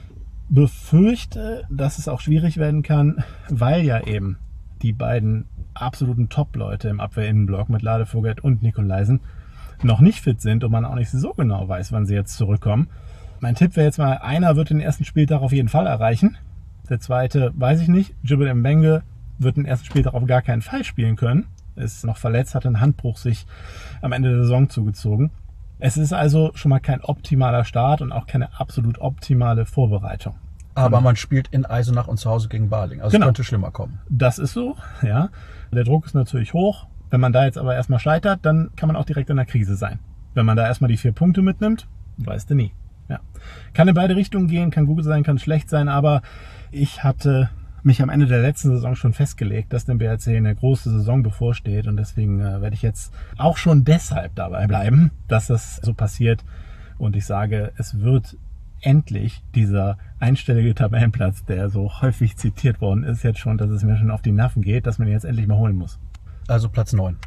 befürchte, dass es auch schwierig werden kann, weil ja eben die beiden absoluten Top-Leute im Abwehr-Innenblock mit Ladefoged und Nikolaisen noch nicht fit sind und man auch nicht so genau weiß, wann sie jetzt zurückkommen. Mein Tipp wäre jetzt mal, einer wird den ersten Spieltag auf jeden Fall erreichen. Der zweite weiß ich nicht. Djibril Mbengue wird den ersten Spieltag auf gar keinen Fall spielen können. Ist noch verletzt, hat einen Handbruch sich am Ende der Saison zugezogen. Es ist also schon mal kein optimaler Start und auch keine absolut optimale Vorbereitung. Aber man spielt in Eisenach und zu Hause gegen Baling. Also Genau. Es könnte schlimmer kommen. Das ist so, ja. Der Druck ist natürlich hoch. Wenn man da jetzt aber erstmal scheitert, dann kann man auch direkt in der Krise sein. Wenn man da erstmal die 4 Punkte mitnimmt, weißt du nie. Ja. Kann in beide Richtungen gehen, kann gut sein, kann schlecht sein, aber ich hatte mich am Ende der letzten Saison schon festgelegt, dass dem BRC eine große Saison bevorsteht und deswegen werde ich jetzt auch schon deshalb dabei bleiben, dass das so passiert und ich sage, es wird endlich dieser einstellige Tabellenplatz, der so häufig zitiert worden ist, jetzt schon, dass es mir schon auf die Nerven geht, dass man ihn jetzt endlich mal holen muss. Also Platz 9.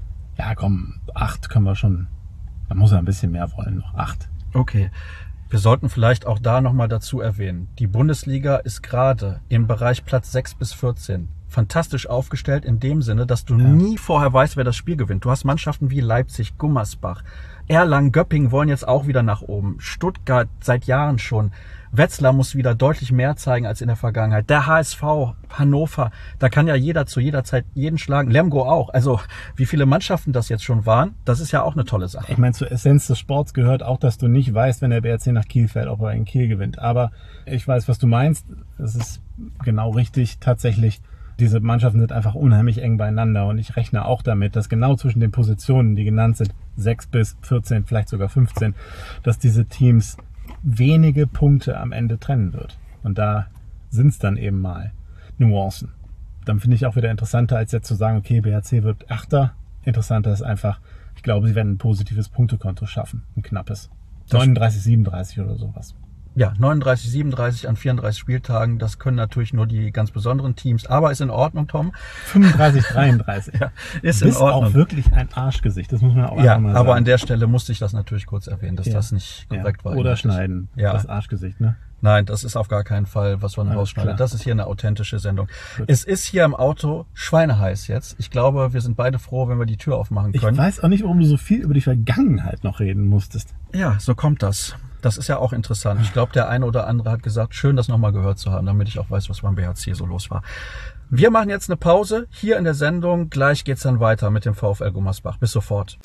Ja komm, 8 können wir schon, da muss er ein bisschen mehr wollen, noch 8. Okay. Wir sollten vielleicht auch da nochmal dazu erwähnen, die Bundesliga ist gerade im Bereich Platz 6 bis 14 fantastisch aufgestellt in dem Sinne, dass du nie vorher weißt, wer das Spiel gewinnt. Du hast Mannschaften wie Leipzig, Gummersbach, Erlangen, Göppingen wollen jetzt auch wieder nach oben. Stuttgart seit Jahren schon. Wetzlar muss wieder deutlich mehr zeigen als in der Vergangenheit. Der HSV, Hannover, da kann ja jeder zu jeder Zeit jeden schlagen. Lemgo auch. Also wie viele Mannschaften das jetzt schon waren, das ist ja auch eine tolle Sache. Ich meine, zur Essenz des Sports gehört auch, dass du nicht weißt, wenn der BRC nach Kiel fährt, ob er in Kiel gewinnt. Aber ich weiß, was du meinst. Das ist genau richtig. Tatsächlich, diese Mannschaften sind einfach unheimlich eng beieinander. Und ich rechne auch damit, dass genau zwischen den Positionen, die genannt sind, 6 bis 14, vielleicht sogar 15, dass diese Teams wenige Punkte am Ende trennen wird. Und da sind es dann eben mal Nuancen. Dann finde ich auch wieder interessanter, als jetzt zu sagen, okay, BRC wird 8. Interessanter ist einfach, ich glaube, sie werden ein positives Punktekonto schaffen. Ein knappes. 39, 37 oder sowas. Ja, 39, 37 an 34 Spieltagen, das können natürlich nur die ganz besonderen Teams, aber ist in Ordnung, Tom. 35, 33. Ja, ist in Ordnung. Auch wirklich ein Arschgesicht, das muss man auch einfach mal sagen. Aber an der Stelle musste ich das natürlich kurz erwähnen, dass das nicht korrekt war. Oder schneiden, das Arschgesicht, ne? Nein, das ist auf gar keinen Fall, was man rausschneidet. Das ist hier eine authentische Sendung. Gut. Es ist hier im Auto schweineheiß jetzt. Ich glaube, wir sind beide froh, wenn wir die Tür aufmachen können. Ich weiß auch nicht, warum du so viel über die Vergangenheit noch reden musstest. Ja, so kommt das. Das ist ja auch interessant. Ich glaube, der eine oder andere hat gesagt, schön, das nochmal gehört zu haben, damit ich auch weiß, was beim BHC so los war. Wir machen jetzt eine Pause hier in der Sendung. Gleich geht's dann weiter mit dem VfL Gummersbach. Bis sofort.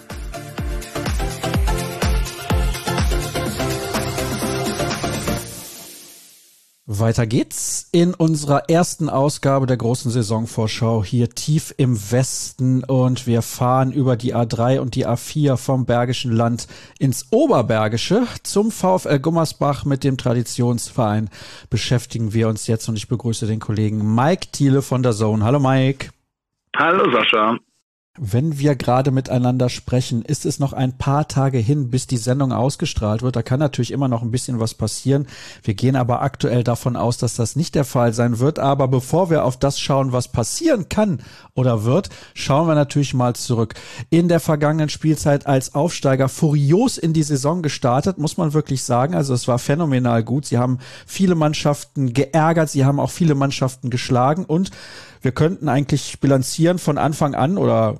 Weiter geht's in unserer ersten Ausgabe der großen Saisonvorschau hier tief im Westen und wir fahren über die A3 und die A4 vom Bergischen Land ins Oberbergische zum VfL Gummersbach. Mit dem Traditionsverein beschäftigen wir uns jetzt und ich begrüße den Kollegen Mike Thiele von der Zone. Hallo Mike. Hallo Sascha. Wenn wir gerade miteinander sprechen, ist es noch ein paar Tage hin, bis die Sendung ausgestrahlt wird. Da kann natürlich immer noch ein bisschen was passieren. Wir gehen aber aktuell davon aus, dass das nicht der Fall sein wird. Aber bevor wir auf das schauen, was passieren kann oder wird, schauen wir natürlich mal zurück. In der vergangenen Spielzeit als Aufsteiger furios in die Saison gestartet, muss man wirklich sagen. Also es war phänomenal gut. Sie haben viele Mannschaften geärgert, sie haben auch viele Mannschaften geschlagen und wir könnten eigentlich bilanzieren von Anfang an oder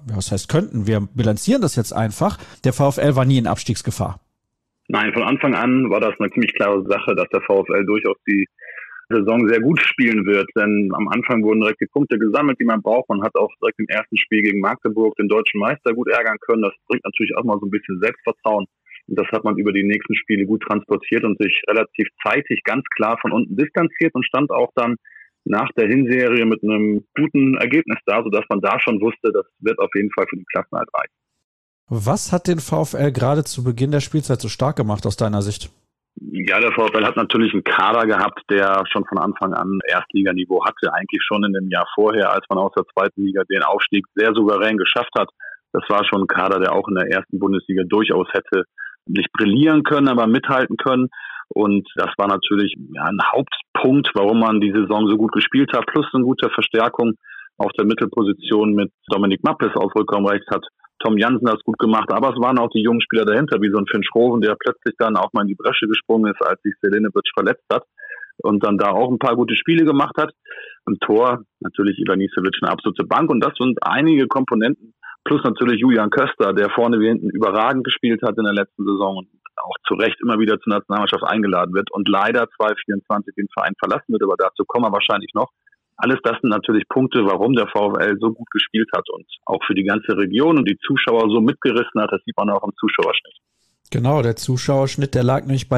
was heißt könnten, wir bilanzieren das jetzt einfach, der VfL war nie in Abstiegsgefahr. Nein, von Anfang an war das eine ziemlich klare Sache, dass der VfL durchaus die Saison sehr gut spielen wird, denn am Anfang wurden direkt die Punkte gesammelt, die man braucht. Man hat auch direkt im ersten Spiel gegen Magdeburg den deutschen Meister gut ärgern können. Das bringt natürlich auch mal so ein bisschen Selbstvertrauen. Und das hat man über die nächsten Spiele gut transportiert und sich relativ zeitig ganz klar von unten distanziert und stand auch dann nach der Hinserie mit einem guten Ergebnis da, sodass man da schon wusste, das wird auf jeden Fall für den Klassenerhalt reichen. Was hat den VfL gerade zu Beginn der Spielzeit so stark gemacht aus deiner Sicht? Ja, der VfL hat natürlich einen Kader gehabt, der schon von Anfang an Erstliganiveau hatte. Eigentlich schon in dem Jahr vorher, als man aus der zweiten Liga den Aufstieg sehr souverän geschafft hat. Das war schon ein Kader, der auch in der ersten Bundesliga durchaus hätte nicht brillieren können, aber mithalten können. Und das war natürlich ein Hauptpunkt, warum man die Saison so gut gespielt hat. Plus eine gute Verstärkung auf der Mittelposition mit Dominik Mappes auf Rückraumrechts hat Tom Jansen das gut gemacht, aber es waren auch die jungen Spieler dahinter, wie so ein Finn Schroven, der plötzlich dann auch mal in die Bresche gesprungen ist, als sich Selinovic verletzt hat und dann da auch ein paar gute Spiele gemacht hat. Im Tor natürlich Ivanisevic eine absolute Bank und das sind einige Komponenten, plus natürlich Julian Köster, der vorne wie hinten überragend gespielt hat in der letzten Saison und auch zu Recht immer wieder zur Nationalmannschaft eingeladen wird und leider 2024 den Verein verlassen wird, aber dazu kommen wir wahrscheinlich noch. Alles das sind natürlich Punkte, warum der VfL so gut gespielt hat und auch für die ganze Region und die Zuschauer so mitgerissen hat. Das sieht man auch im Zuschauerschnitt. Genau, der Zuschauerschnitt, der lag nämlich bei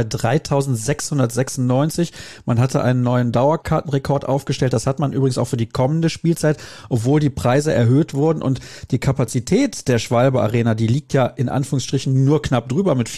3.696. Man hatte einen neuen Dauerkartenrekord aufgestellt. Das hat man übrigens auch für die kommende Spielzeit, obwohl die Preise erhöht wurden. Und die Kapazität der Schwalbe Arena, die liegt ja in Anführungsstrichen nur knapp drüber mit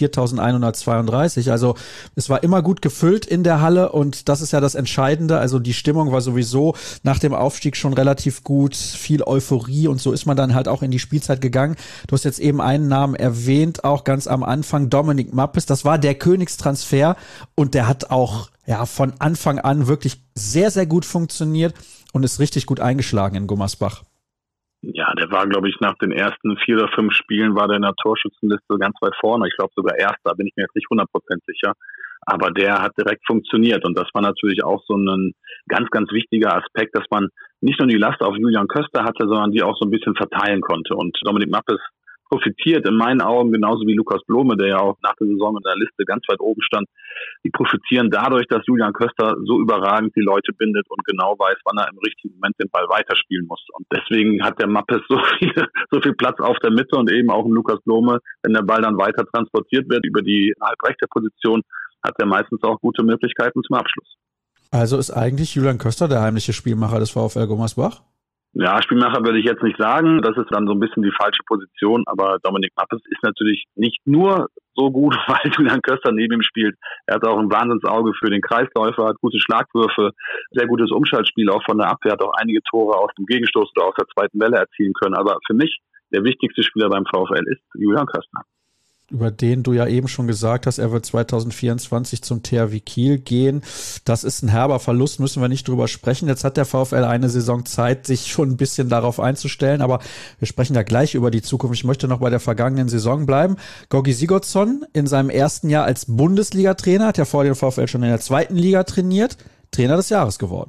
4.132. Also es war immer gut gefüllt in der Halle und das ist ja das Entscheidende. Also die Stimmung war sowieso nach dem Aufstieg schon relativ gut, viel Euphorie und so ist man dann halt auch in die Spielzeit gegangen. Du hast jetzt eben einen Namen erwähnt, auch ganz am Anfang, Dominik Mappes, das war der Königstransfer und der hat auch von Anfang an wirklich sehr, sehr gut funktioniert und ist richtig gut eingeschlagen in Gummersbach. Ja, der war, glaube ich, nach den ersten 4 oder 5 Spielen war der in der Torschützenliste ganz weit vorne. Ich glaube sogar Erster, bin ich mir jetzt nicht 100% sicher. Aber der hat direkt funktioniert und das war natürlich auch so ein ganz, ganz wichtiger Aspekt, dass man nicht nur die Last auf Julian Köster hatte, sondern die auch so ein bisschen verteilen konnte. Und Dominik Mappes profitiert in meinen Augen, genauso wie Lukas Blome, der ja auch nach der Saison in der Liste ganz weit oben stand, die profitieren dadurch, dass Julian Köster so überragend die Leute bindet und genau weiß, wann er im richtigen Moment den Ball weiterspielen muss. Und deswegen hat der Mappes so viel Platz auf der Mitte und eben auch ein Lukas Blome, wenn der Ball dann weiter transportiert wird über die halbrechte Position, hat er meistens auch gute Möglichkeiten zum Abschluss. Also ist eigentlich Julian Köster der heimliche Spielmacher des VfL Gummersbach? Ja, Spielmacher würde ich jetzt nicht sagen. Das ist dann so ein bisschen die falsche Position. Aber Dominik Mappes ist natürlich nicht nur so gut, weil Julian Köster neben ihm spielt. Er hat auch ein Wahnsinnsauge für den Kreisläufer, hat gute Schlagwürfe, sehr gutes Umschaltspiel auch von der Abwehr, hat auch einige Tore aus dem Gegenstoß oder aus der zweiten Welle erzielen können. Aber für mich der wichtigste Spieler beim VfL ist Julian Köster. Über den du ja eben schon gesagt hast, er wird 2024 zum THW Kiel gehen. Das ist ein herber Verlust, müssen wir nicht drüber sprechen. Jetzt hat der VfL eine Saison Zeit, sich schon ein bisschen darauf einzustellen, aber wir sprechen da gleich über die Zukunft. Ich möchte noch bei der vergangenen Saison bleiben. Gorgi Sigurdsson in seinem ersten Jahr als Bundesliga-Trainer, hat ja vor dem VfL schon in der zweiten Liga trainiert, Trainer des Jahres geworden.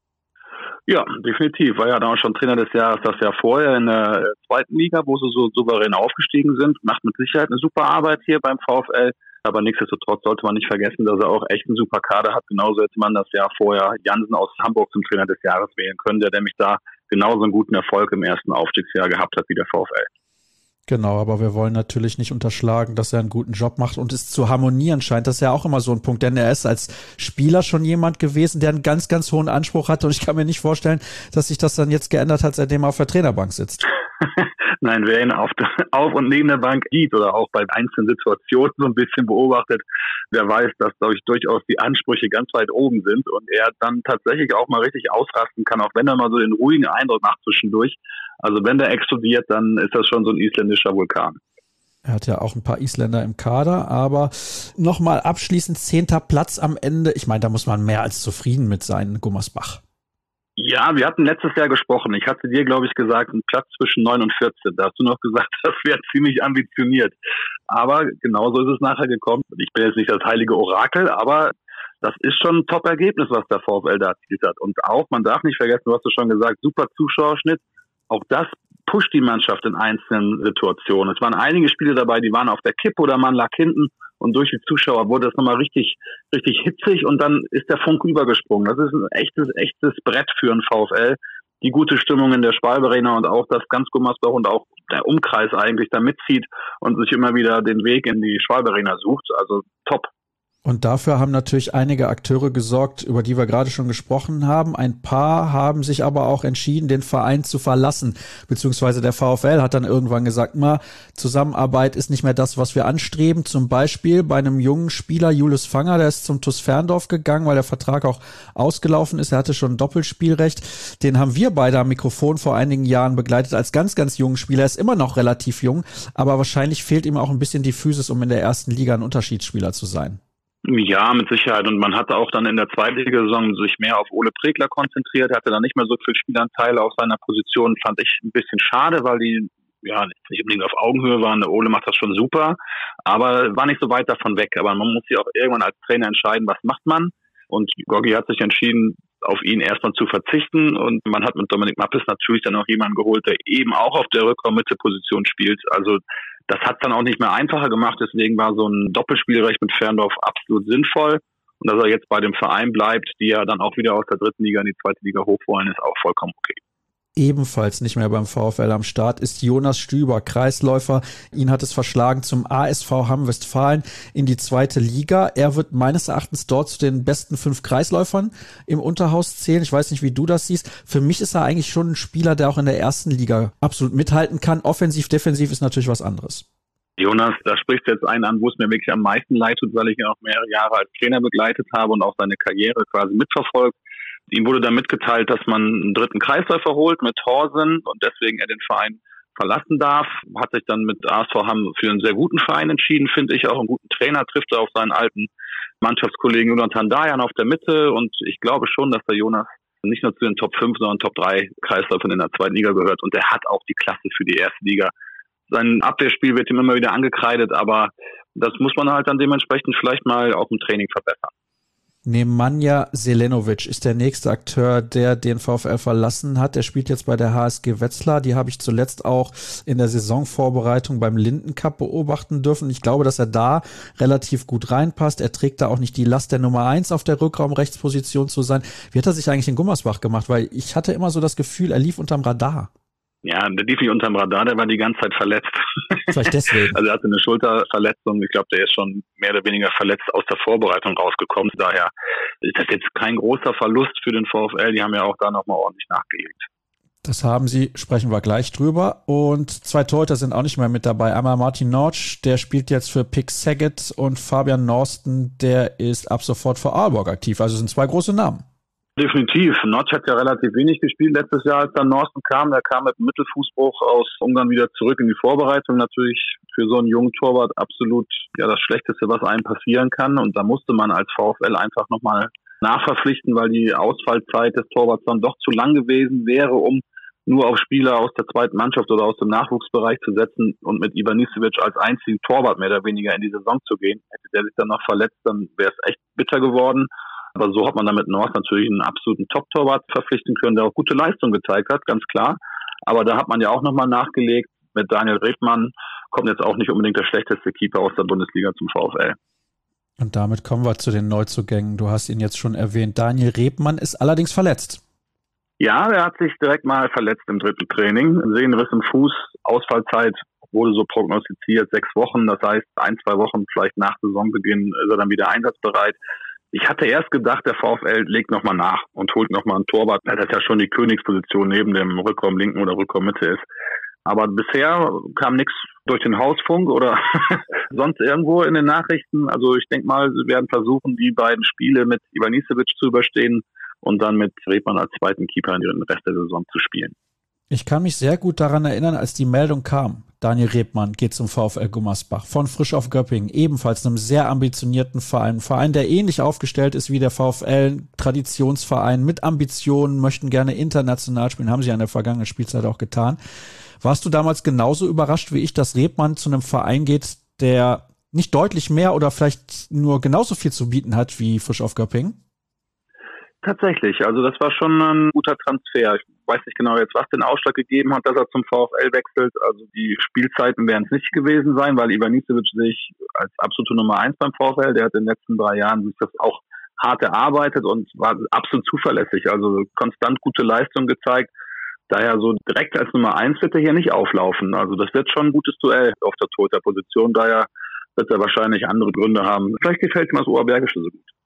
Ja, definitiv. War ja dann auch schon Trainer des Jahres das Jahr vorher in der zweiten Liga, wo sie so souverän aufgestiegen sind. Macht mit Sicherheit eine super Arbeit hier beim VfL. Aber nichtsdestotrotz sollte man nicht vergessen, dass er auch echt einen super Kader hat. Genauso hätte man das Jahr vorher Jansen aus Hamburg zum Trainer des Jahres wählen können, der nämlich da genauso einen guten Erfolg im ersten Aufstiegsjahr gehabt hat wie der VfL. Genau, aber wir wollen natürlich nicht unterschlagen, dass er einen guten Job macht und es zu harmonieren scheint. Das ist ja auch immer so ein Punkt, denn er ist als Spieler schon jemand gewesen, der einen ganz, ganz hohen Anspruch hatte und ich kann mir nicht vorstellen, dass sich das dann jetzt geändert hat, seitdem er auf der Trainerbank sitzt. Nein, wer ihn auf und neben der Bank sieht oder auch bei einzelnen Situationen so ein bisschen beobachtet, der weiß, dass durchaus die Ansprüche ganz weit oben sind und er dann tatsächlich auch mal richtig ausrasten kann, auch wenn er mal so den ruhigen Eindruck macht zwischendurch. Also wenn der explodiert, dann ist das schon so ein isländischer Vulkan. Er hat ja auch ein paar Isländer im Kader, aber nochmal abschließend 10. Platz am Ende. Ich meine, da muss man mehr als zufrieden mit sein, Gummersbach. Ja, wir hatten letztes Jahr gesprochen. Ich hatte dir, glaube ich, gesagt, ein Platz zwischen 9 und 14. Da hast du noch gesagt, das wäre ziemlich ambitioniert. Aber genauso ist es nachher gekommen. Ich bin jetzt nicht das heilige Orakel, aber das ist schon ein Top-Ergebnis, was der VfL da erzielt hat. Und auch, man darf nicht vergessen, du hast es schon gesagt, super Zuschauerschnitt. Auch das pusht die Mannschaft in einzelnen Situationen. Es waren einige Spiele dabei, die waren auf der Kippe oder man lag hinten und durch die Zuschauer wurde das nochmal richtig hitzig und dann ist der Funke übergesprungen. Das ist ein echtes Brett für einen VfL. Die gute Stimmung in der Schwalbe-Arena und auch das ganz Gummersbach und auch der Umkreis eigentlich da mitzieht und sich immer wieder den Weg in die Schwalbe-Arena sucht. Also top. Und dafür haben natürlich einige Akteure gesorgt, über die wir gerade schon gesprochen haben. Ein paar haben sich aber auch entschieden, den Verein zu verlassen. Beziehungsweise der VfL hat dann irgendwann gesagt, Zusammenarbeit ist nicht mehr das, was wir anstreben. Zum Beispiel bei einem jungen Spieler, Julius Fanger, der ist zum TuS Ferndorf gegangen, weil der Vertrag auch ausgelaufen ist. Er hatte schon ein Doppelspielrecht. Den haben wir beide am Mikrofon vor einigen Jahren begleitet als ganz, ganz jungen Spieler. Er ist immer noch relativ jung, aber wahrscheinlich fehlt ihm auch ein bisschen die Physis, um in der ersten Liga ein Unterschiedsspieler zu sein. Ja, mit Sicherheit. Und man hatte auch dann in der Zweitligasaison sich mehr auf Ole Pregler konzentriert, hatte dann nicht mehr so viel Spielanteile auf seiner Position. Fand ich ein bisschen schade, weil die nicht unbedingt auf Augenhöhe waren. Der Ole macht das schon super, aber war nicht so weit davon weg. Aber man muss sich auch irgendwann als Trainer entscheiden, was macht man. Und Goggi hat sich entschieden, auf ihn erstmal zu verzichten. Und man hat mit Dominik Mappes natürlich dann auch jemanden geholt, der eben auch auf der Rückraum-Mitte-Position spielt. Also das hat dann auch nicht mehr einfacher gemacht. Deswegen war so ein Doppelspielrecht mit Ferndorf absolut sinnvoll. Und dass er jetzt bei dem Verein bleibt, die ja dann auch wieder aus der dritten Liga in die zweite Liga hoch wollen, ist auch vollkommen okay. Ebenfalls nicht mehr beim VfL am Start ist Jonas Stüber, Kreisläufer. Ihn hat es verschlagen zum ASV Hamm-Westfalen in die zweite Liga. Er wird meines Erachtens dort zu den besten 5 Kreisläufern im Unterhaus zählen. Ich weiß nicht, wie du das siehst. Für mich ist er eigentlich schon ein Spieler, der auch in der ersten Liga absolut mithalten kann. Offensiv, defensiv ist natürlich was anderes. Jonas, da spricht jetzt einen an, wo es mir wirklich am meisten leid tut, weil ich ihn auch mehrere Jahre als Trainer begleitet habe und auch seine Karriere quasi mitverfolgt. Ihm wurde dann mitgeteilt, dass man einen dritten Kreisläufer holt mit Horsen und deswegen er den Verein verlassen darf. Hat sich dann mit ASV Hamm für einen sehr guten Verein entschieden, finde ich. Auch einen guten Trainer, trifft er auf seinen alten Mannschaftskollegen Jonathan Dayan auf der Mitte. Und ich glaube schon, dass der Jonas nicht nur zu den Top 5, sondern Top 3 Kreisläufern in der zweiten Liga gehört. Und er hat auch die Klasse für die erste Liga. Sein Abwehrspiel wird ihm immer wieder angekreidet, aber das muss man halt dann dementsprechend vielleicht mal auch im Training verbessern. Nemanja Selenovic ist der nächste Akteur, der den VfL verlassen hat. Er spielt jetzt bei der HSG Wetzlar. Die habe ich zuletzt auch in der Saisonvorbereitung beim Lindencup beobachten dürfen. Ich glaube, dass er da relativ gut reinpasst. Er trägt da auch nicht die Last der Nummer 1 auf der Rückraumrechtsposition zu sein. Wie hat er sich eigentlich in Gummersbach gemacht? Weil ich hatte immer so das Gefühl, er lief unterm Radar. Ja, der lief nicht unterm Radar, der war die ganze Zeit verletzt. Vielleicht deswegen. Also er hatte eine Schulterverletzung. Ich glaube, der ist schon mehr oder weniger verletzt aus der Vorbereitung rausgekommen. Daher ist das jetzt kein großer Verlust für den VfL. Die haben ja auch da nochmal ordentlich nachgelegt. Das haben sie, sprechen wir gleich drüber. Und 2 Torhüter sind auch nicht mehr mit dabei. Einmal Martin Nortsch, der spielt jetzt für Pick Saget, und Fabian Norsten, der ist ab sofort für Aalborg aktiv. Also sind 2 große Namen. Definitiv. Notch hat ja relativ wenig gespielt letztes Jahr, als dann Norsten kam. Der kam mit einem Mittelfußbruch aus Ungarn wieder zurück in die Vorbereitung. Natürlich für so einen jungen Torwart absolut das Schlechteste, was einem passieren kann. Und da musste man als VfL einfach nochmal nachverpflichten, weil die Ausfallzeit des Torwarts dann doch zu lang gewesen wäre, um nur auf Spieler aus der zweiten Mannschaft oder aus dem Nachwuchsbereich zu setzen und mit Ivanisevic als einzigen Torwart mehr oder weniger in die Saison zu gehen. Hätte der sich dann noch verletzt, dann wäre es echt bitter geworden. Aber so hat man dann mit North natürlich einen absoluten Top-Torwart verpflichten können, der auch gute Leistung gezeigt hat, ganz klar. Aber da hat man ja auch nochmal nachgelegt. Mit Daniel Rebmann kommt jetzt auch nicht unbedingt der schlechteste Keeper aus der Bundesliga zum VfL. Und damit kommen wir zu den Neuzugängen. Du hast ihn jetzt schon erwähnt. Daniel Rebmann ist allerdings verletzt. Ja, er hat sich direkt mal verletzt im dritten Training. Sehnenriss im Fuß, Ausfallzeit wurde so prognostiziert, 6 Wochen. Das heißt, 1-2 Wochen vielleicht nach Saisonbeginn ist er dann wieder einsatzbereit. Ich hatte erst gedacht, der VfL legt nochmal nach und holt nochmal einen Torwart, weil das ja schon die Königsposition neben dem Rückraum linken oder Rückraum Mitte ist. Aber bisher kam nichts durch den Hausfunk oder sonst irgendwo in den Nachrichten. Also ich denke mal, sie werden versuchen, die beiden Spiele mit Ivanisevic zu überstehen und dann mit Rebmann als zweiten Keeper in den Rest der Saison zu spielen. Ich kann mich sehr gut daran erinnern, als die Meldung kam, Daniel Rebmann geht zum VfL Gummersbach von Frisch auf Göppingen, ebenfalls einem sehr ambitionierten Verein. Ein Verein, der ähnlich aufgestellt ist wie der VfL, Traditionsverein mit Ambitionen, möchten gerne international spielen, haben sie ja in der vergangenen Spielzeit auch getan. Warst du damals genauso überrascht wie ich, dass Rebmann zu einem Verein geht, der nicht deutlich mehr oder vielleicht nur genauso viel zu bieten hat wie Frisch auf Göppingen? Tatsächlich, also das war schon ein guter Transfer. Ich weiß nicht genau jetzt, was den Ausschlag gegeben hat, dass er zum VfL wechselt. Also die Spielzeiten werden es nicht gewesen sein, weil Ivanišević sehe ich als absolute Nummer 1 beim VfL. Der hat in den letzten 3 Jahren sich das auch hart erarbeitet und war absolut zuverlässig. Also konstant gute Leistung gezeigt. Daher so direkt als Nummer 1 wird er hier nicht auflaufen. Also das wird schon ein gutes Duell auf der Torhüterposition. Daher wird er wahrscheinlich andere Gründe haben. Vielleicht gefällt ihm das Oberbergische so gut.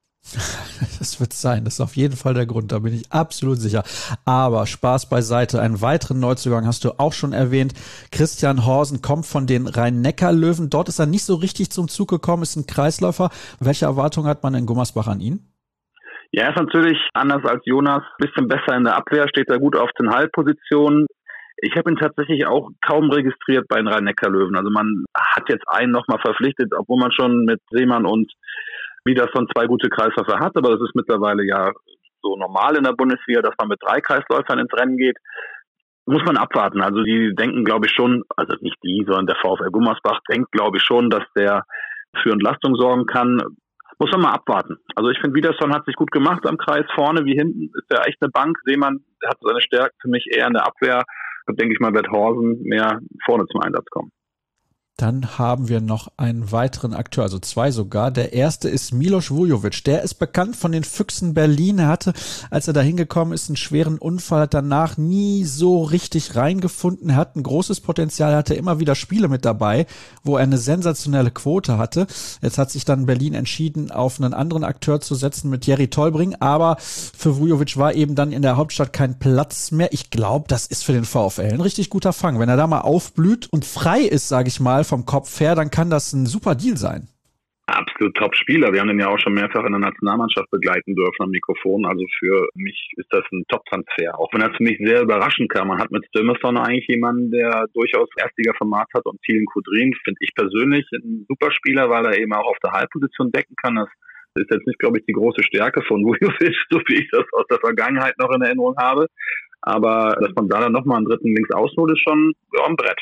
Das wird sein, das ist auf jeden Fall der Grund, da bin ich absolut sicher. Aber Spaß beiseite, einen weiteren Neuzugang hast du auch schon erwähnt. Christian Horsen kommt von den Rhein-Neckar-Löwen. Dort ist er nicht so richtig zum Zug gekommen, ist ein Kreisläufer. Welche Erwartungen hat man in Gummersbach an ihn? Ja, er ist natürlich anders als Jonas, ein bisschen besser in der Abwehr, steht da gut auf den Halbpositionen. Ich habe ihn tatsächlich auch kaum registriert bei den Rhein-Neckar-Löwen. Also man hat jetzt einen nochmal verpflichtet, obwohl man schon mit Seemann und Wiederson 2 gute Kreisläufer hat, aber das ist mittlerweile ja so normal in der Bundesliga, dass man mit 3 Kreisläufern ins Rennen geht. Muss man abwarten. Also die denken, glaube ich schon, also nicht die, sondern der VfL Gummersbach denkt, glaube ich schon, dass der für Entlastung sorgen kann. Muss man mal abwarten. Also ich finde, Wiederson hat sich gut gemacht am Kreis. Vorne wie hinten ist er echt eine Bank. Seemann hat seine Stärke für mich eher in der Abwehr. Da denke ich mal, wird Horsen mehr vorne zum Einsatz kommen. Dann haben wir noch einen weiteren Akteur, also 2 sogar. Der erste ist Milos Vujovic. Der ist bekannt von den Füchsen Berlin. Er hatte, als er da hingekommen ist, einen schweren Unfall, hat danach nie so richtig reingefunden. Er hat ein großes Potenzial, er hatte immer wieder Spiele mit dabei, wo er eine sensationelle Quote hatte. Jetzt hat sich dann Berlin entschieden, auf einen anderen Akteur zu setzen mit Jerry Tolbring. Aber für Vujovic war eben dann in der Hauptstadt kein Platz mehr. Ich glaube, das ist für den VfL ein richtig guter Fang. Wenn er da mal aufblüht und frei ist, sage ich mal, vom Kopf her, dann kann das ein super Deal sein. Absolut Top-Spieler. Wir haben den ja auch schon mehrfach in der Nationalmannschaft begleiten dürfen am Mikrofon. Also für mich ist das ein Top-Transfer. Auch wenn er für mich sehr überraschend kam. Man hat mit Stürmerson eigentlich jemanden, der durchaus Erstliga-Format hat, und Thielen Kudrin finde ich persönlich ein super Spieler, weil er eben auch auf der Halbposition decken kann. Das ist jetzt nicht, glaube ich, die große Stärke von Vujovic, so wie ich das aus der Vergangenheit noch in Erinnerung habe. Aber dass man da dann nochmal einen dritten links ausholt, ist schon ein Brett.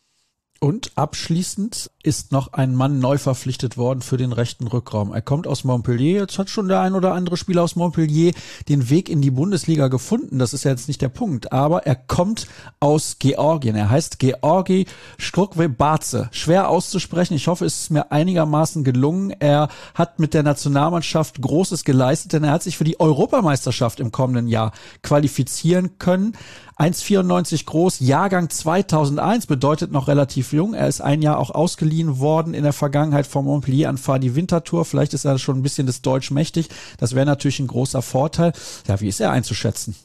Und abschließend ist noch ein Mann neu verpflichtet worden für den rechten Rückraum. Er kommt aus Montpellier. Jetzt hat schon der ein oder andere Spieler aus Montpellier den Weg in die Bundesliga gefunden. Das ist ja jetzt nicht der Punkt. Aber er kommt aus Georgien. Er heißt Georgi Škrukvebace. Schwer auszusprechen. Ich hoffe, es ist mir einigermaßen gelungen. Er hat mit der Nationalmannschaft Großes geleistet, denn er hat sich für die Europameisterschaft im kommenden Jahr qualifizieren können. 1,94 groß, Jahrgang 2001, bedeutet noch relativ jung. Er ist ein Jahr auch ausgeliehen worden in der Vergangenheit von Montpellier an Fadi Winterthur. Vielleicht ist er schon ein bisschen des Deutsch mächtig. Das wäre natürlich ein großer Vorteil. Ja, wie ist er einzuschätzen?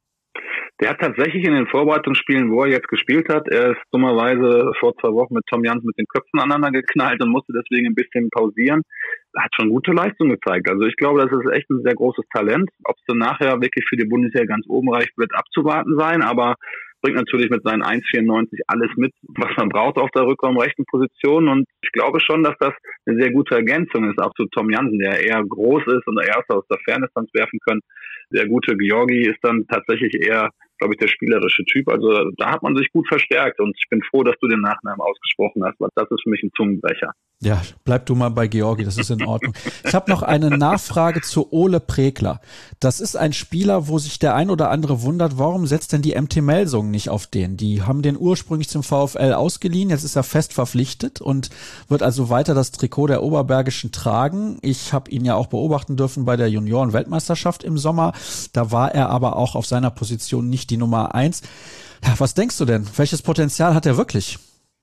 Der hat tatsächlich in den Vorbereitungsspielen, wo er jetzt gespielt hat, er ist dummerweise vor 2 Wochen mit Tom Jans mit den Köpfen aneinander geknallt und musste deswegen ein bisschen pausieren. Er hat schon gute Leistung gezeigt. Also ich glaube, das ist echt ein sehr großes Talent. Ob es dann nachher wirklich für die Bundesliga ganz oben reicht, wird abzuwarten sein, aber bringt natürlich mit seinen 1,94 alles mit, was man braucht auf der Rückraumrechten Position, und ich glaube schon, dass das eine sehr gute Ergänzung ist, auch zu Tom Jansen, der eher groß ist und erst aus der Ferndistanz werfen kann. Der gute Georgi ist dann tatsächlich eher, glaube ich, der spielerische Typ. Also da hat man sich gut verstärkt, und ich bin froh, dass du den Nachnamen ausgesprochen hast, weil das ist für mich ein Zungenbrecher. Ja, bleib du mal bei Georgi, das ist in Ordnung. Ich habe noch eine Nachfrage zu Ole Prekler. Das ist ein Spieler, wo sich der ein oder andere wundert, warum setzt denn die MT Melsungen nicht auf den? Die haben den ursprünglich zum VfL ausgeliehen, jetzt ist er fest verpflichtet und wird also weiter das Trikot der Oberbergischen tragen. Ich habe ihn ja auch beobachten dürfen bei der Junioren-Weltmeisterschaft im Sommer. Da war er aber auch auf seiner Position nicht die Nummer 1. Ja, was denkst du denn? Welches Potenzial hat er wirklich?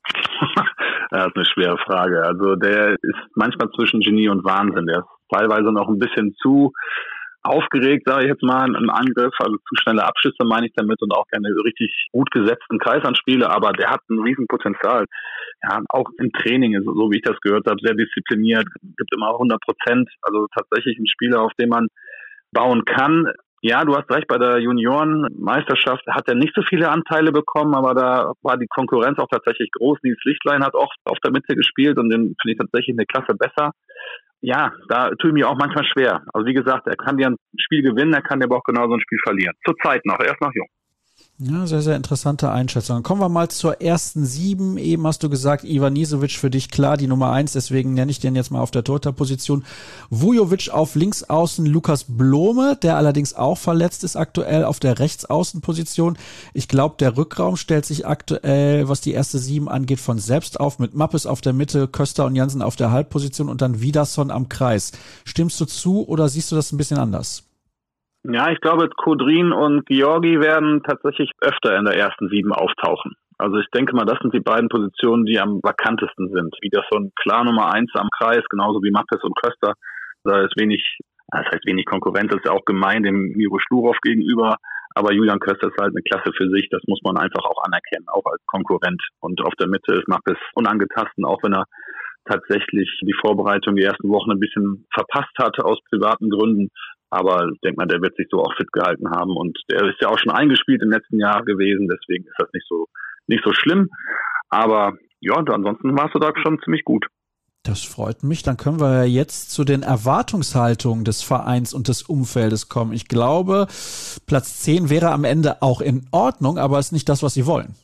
Das ist eine schwere Frage. Also der ist manchmal zwischen Genie und Wahnsinn. Der ist teilweise noch ein bisschen zu aufgeregt, sage ich jetzt mal, im Angriff. Also zu schnelle Abschüsse meine ich damit, und auch keine richtig gut gesetzten Kreisanspiele. Aber der hat ein Riesenpotenzial. Ja, auch im Training, so wie ich das gehört habe, sehr diszipliniert, gibt immer 100%. Also tatsächlich ein Spieler, auf den man bauen kann. Ja, du hast recht, bei der Juniorenmeisterschaft hat er nicht so viele Anteile bekommen, aber da war die Konkurrenz auch tatsächlich groß. Nils Lichtlein hat oft auf der Mitte gespielt, und den finde ich tatsächlich eine Klasse besser. Ja, da tue ich mir auch manchmal schwer. Also wie gesagt, er kann dir ein Spiel gewinnen, er kann dir aber auch genauso ein Spiel verlieren. Zurzeit noch, er ist noch jung. Ja, sehr, sehr interessante Einschätzung. Dann kommen wir mal zur ersten 7. Eben hast du gesagt, Ivanisevic für dich klar die Nummer 1, deswegen nenne ich den jetzt mal auf der Torhüterposition. Vujovic auf Linksaußen, Lukas Blome, der allerdings auch verletzt ist aktuell auf der Rechtsaußenposition. Ich glaube, der Rückraum stellt sich aktuell, was die erste 7 angeht, von selbst auf, mit Mappes auf der Mitte, Köster und Jansen auf der Halbposition und dann Wiederson am Kreis. Stimmst du zu oder siehst du das ein bisschen anders? Ja, ich glaube, Kudrin und Georgi werden tatsächlich öfter in der ersten 7 auftauchen. Also ich denke mal, das sind die beiden Positionen, die am vakantesten sind. Wie das so ein klar Nummer 1 am Kreis, genauso wie Mappes und Köster. Da ist wenig Konkurrenz, das ist ja auch gemein dem Miro Schlurov gegenüber. Aber Julian Köster ist halt eine Klasse für sich, das muss man einfach auch anerkennen, auch als Konkurrent. Und auf der Mitte ist Mappes unangetastet, auch wenn er tatsächlich die Vorbereitung die ersten Wochen ein bisschen verpasst hatte aus privaten Gründen. Aber ich denke mal, der wird sich so auch fit gehalten haben und der ist ja auch schon eingespielt im letzten Jahr gewesen, deswegen ist das nicht so schlimm. Aber ja, ansonsten warst du da schon ziemlich gut. Das freut mich. Dann können wir jetzt zu den Erwartungshaltungen des Vereins und des Umfeldes kommen. Ich glaube, Platz 10 wäre am Ende auch in Ordnung, aber ist nicht das, was Sie wollen.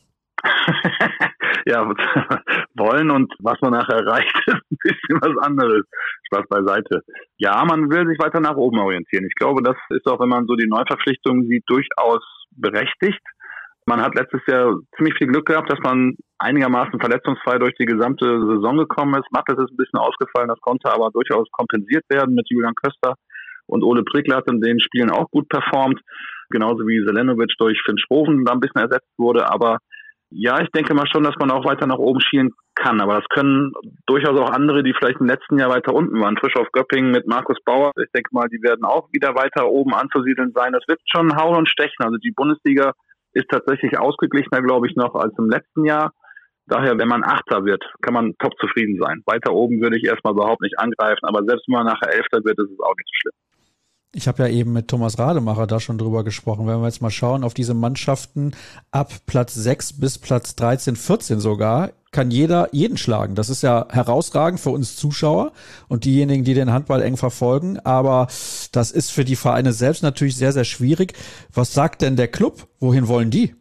Ja, wollen und was man nachher erreicht, ist ein bisschen was anderes. Spaß beiseite. Ja, man will sich weiter nach oben orientieren. Ich glaube, das ist auch, wenn man so die Neuverpflichtungen sieht, durchaus berechtigt. Man hat letztes Jahr ziemlich viel Glück gehabt, dass man einigermaßen verletzungsfrei durch die gesamte Saison gekommen ist. Mattes ist ein bisschen ausgefallen, das konnte aber durchaus kompensiert werden mit Julian Köster. Und Ole Prickler hat in den Spielen auch gut performt. Genauso wie Zelenovic durch Finn Schroven da ein bisschen ersetzt wurde. Aber ja, ich denke mal schon, dass man auch weiter nach oben schielen kann. Aber das können durchaus auch andere, die vielleicht im letzten Jahr weiter unten waren. Frisch auf Göppingen mit Markus Bauer. Ich denke mal, die werden auch wieder weiter oben anzusiedeln sein. Das wird schon hauen und stechen. Also die Bundesliga ist tatsächlich ausgeglichener, glaube ich, noch als im letzten Jahr. Daher, wenn man Achter wird, kann man top zufrieden sein. Weiter oben würde ich erstmal überhaupt nicht angreifen. Aber selbst wenn man nachher Elfter wird, ist es auch nicht so schlimm. Ich habe ja eben mit Thomas Rademacher da schon drüber gesprochen. Wenn wir jetzt mal schauen auf diese Mannschaften ab Platz 6 bis Platz 13, 14 sogar, kann jeder jeden schlagen. Das ist ja herausragend für uns Zuschauer und diejenigen, die den Handball eng verfolgen. Aber das ist für die Vereine selbst natürlich sehr, sehr schwierig. Was sagt denn der Club? Wohin wollen die?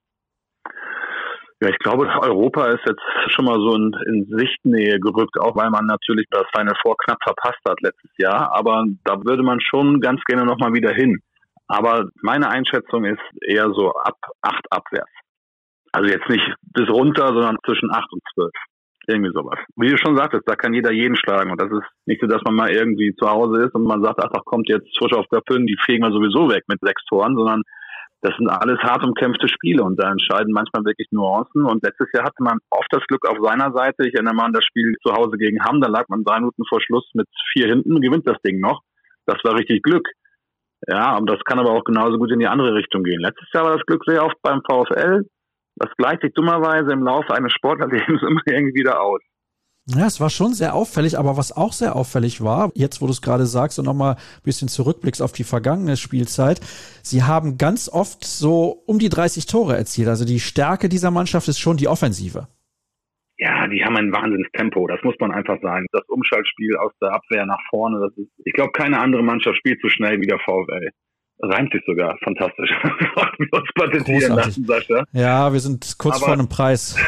Ja, ich glaube, Europa ist jetzt schon mal so in Sichtnähe gerückt, auch weil man natürlich das Final Four knapp verpasst hat letztes Jahr. Aber da würde man schon ganz gerne nochmal wieder hin. Aber meine Einschätzung ist eher so ab 8 abwärts. Also jetzt nicht bis runter, sondern zwischen 8 und 12. Irgendwie sowas. Wie du schon sagtest, da kann jeder jeden schlagen. Und das ist nicht so, dass man mal irgendwie zu Hause ist und man sagt, ach, kommt jetzt frisch auf Göppingen, die fegen wir sowieso weg mit 6 Toren, sondern das sind alles hart umkämpfte Spiele und da entscheiden manchmal wirklich Nuancen. Und letztes Jahr hatte man oft das Glück auf seiner Seite. Ich erinnere mal an das Spiel zu Hause gegen Hamm. Da lag man 3 Minuten vor Schluss mit 4 hinten, gewinnt das Ding noch. Das war richtig Glück. Ja, und das kann aber auch genauso gut in die andere Richtung gehen. Letztes Jahr war das Glück sehr oft beim VfL. Das gleicht sich dummerweise im Laufe eines Sportlerlebens immer irgendwie wieder aus. Ja, es war schon sehr auffällig, aber was auch sehr auffällig war, jetzt wo du es gerade sagst und nochmal ein bisschen zurückblickst auf die vergangene Spielzeit, sie haben ganz oft so um die 30 Tore erzielt. Also die Stärke dieser Mannschaft ist schon die Offensive. Ja, die haben ein Wahnsinnstempo, das muss man einfach sagen. Das Umschaltspiel aus der Abwehr nach vorne, das ist, ich glaube, keine andere Mannschaft spielt so schnell wie der VfL. Reimt sich sogar, fantastisch. Wir uns patentieren lassen, Sascha. Ja, wir sind kurz vor einem Preis.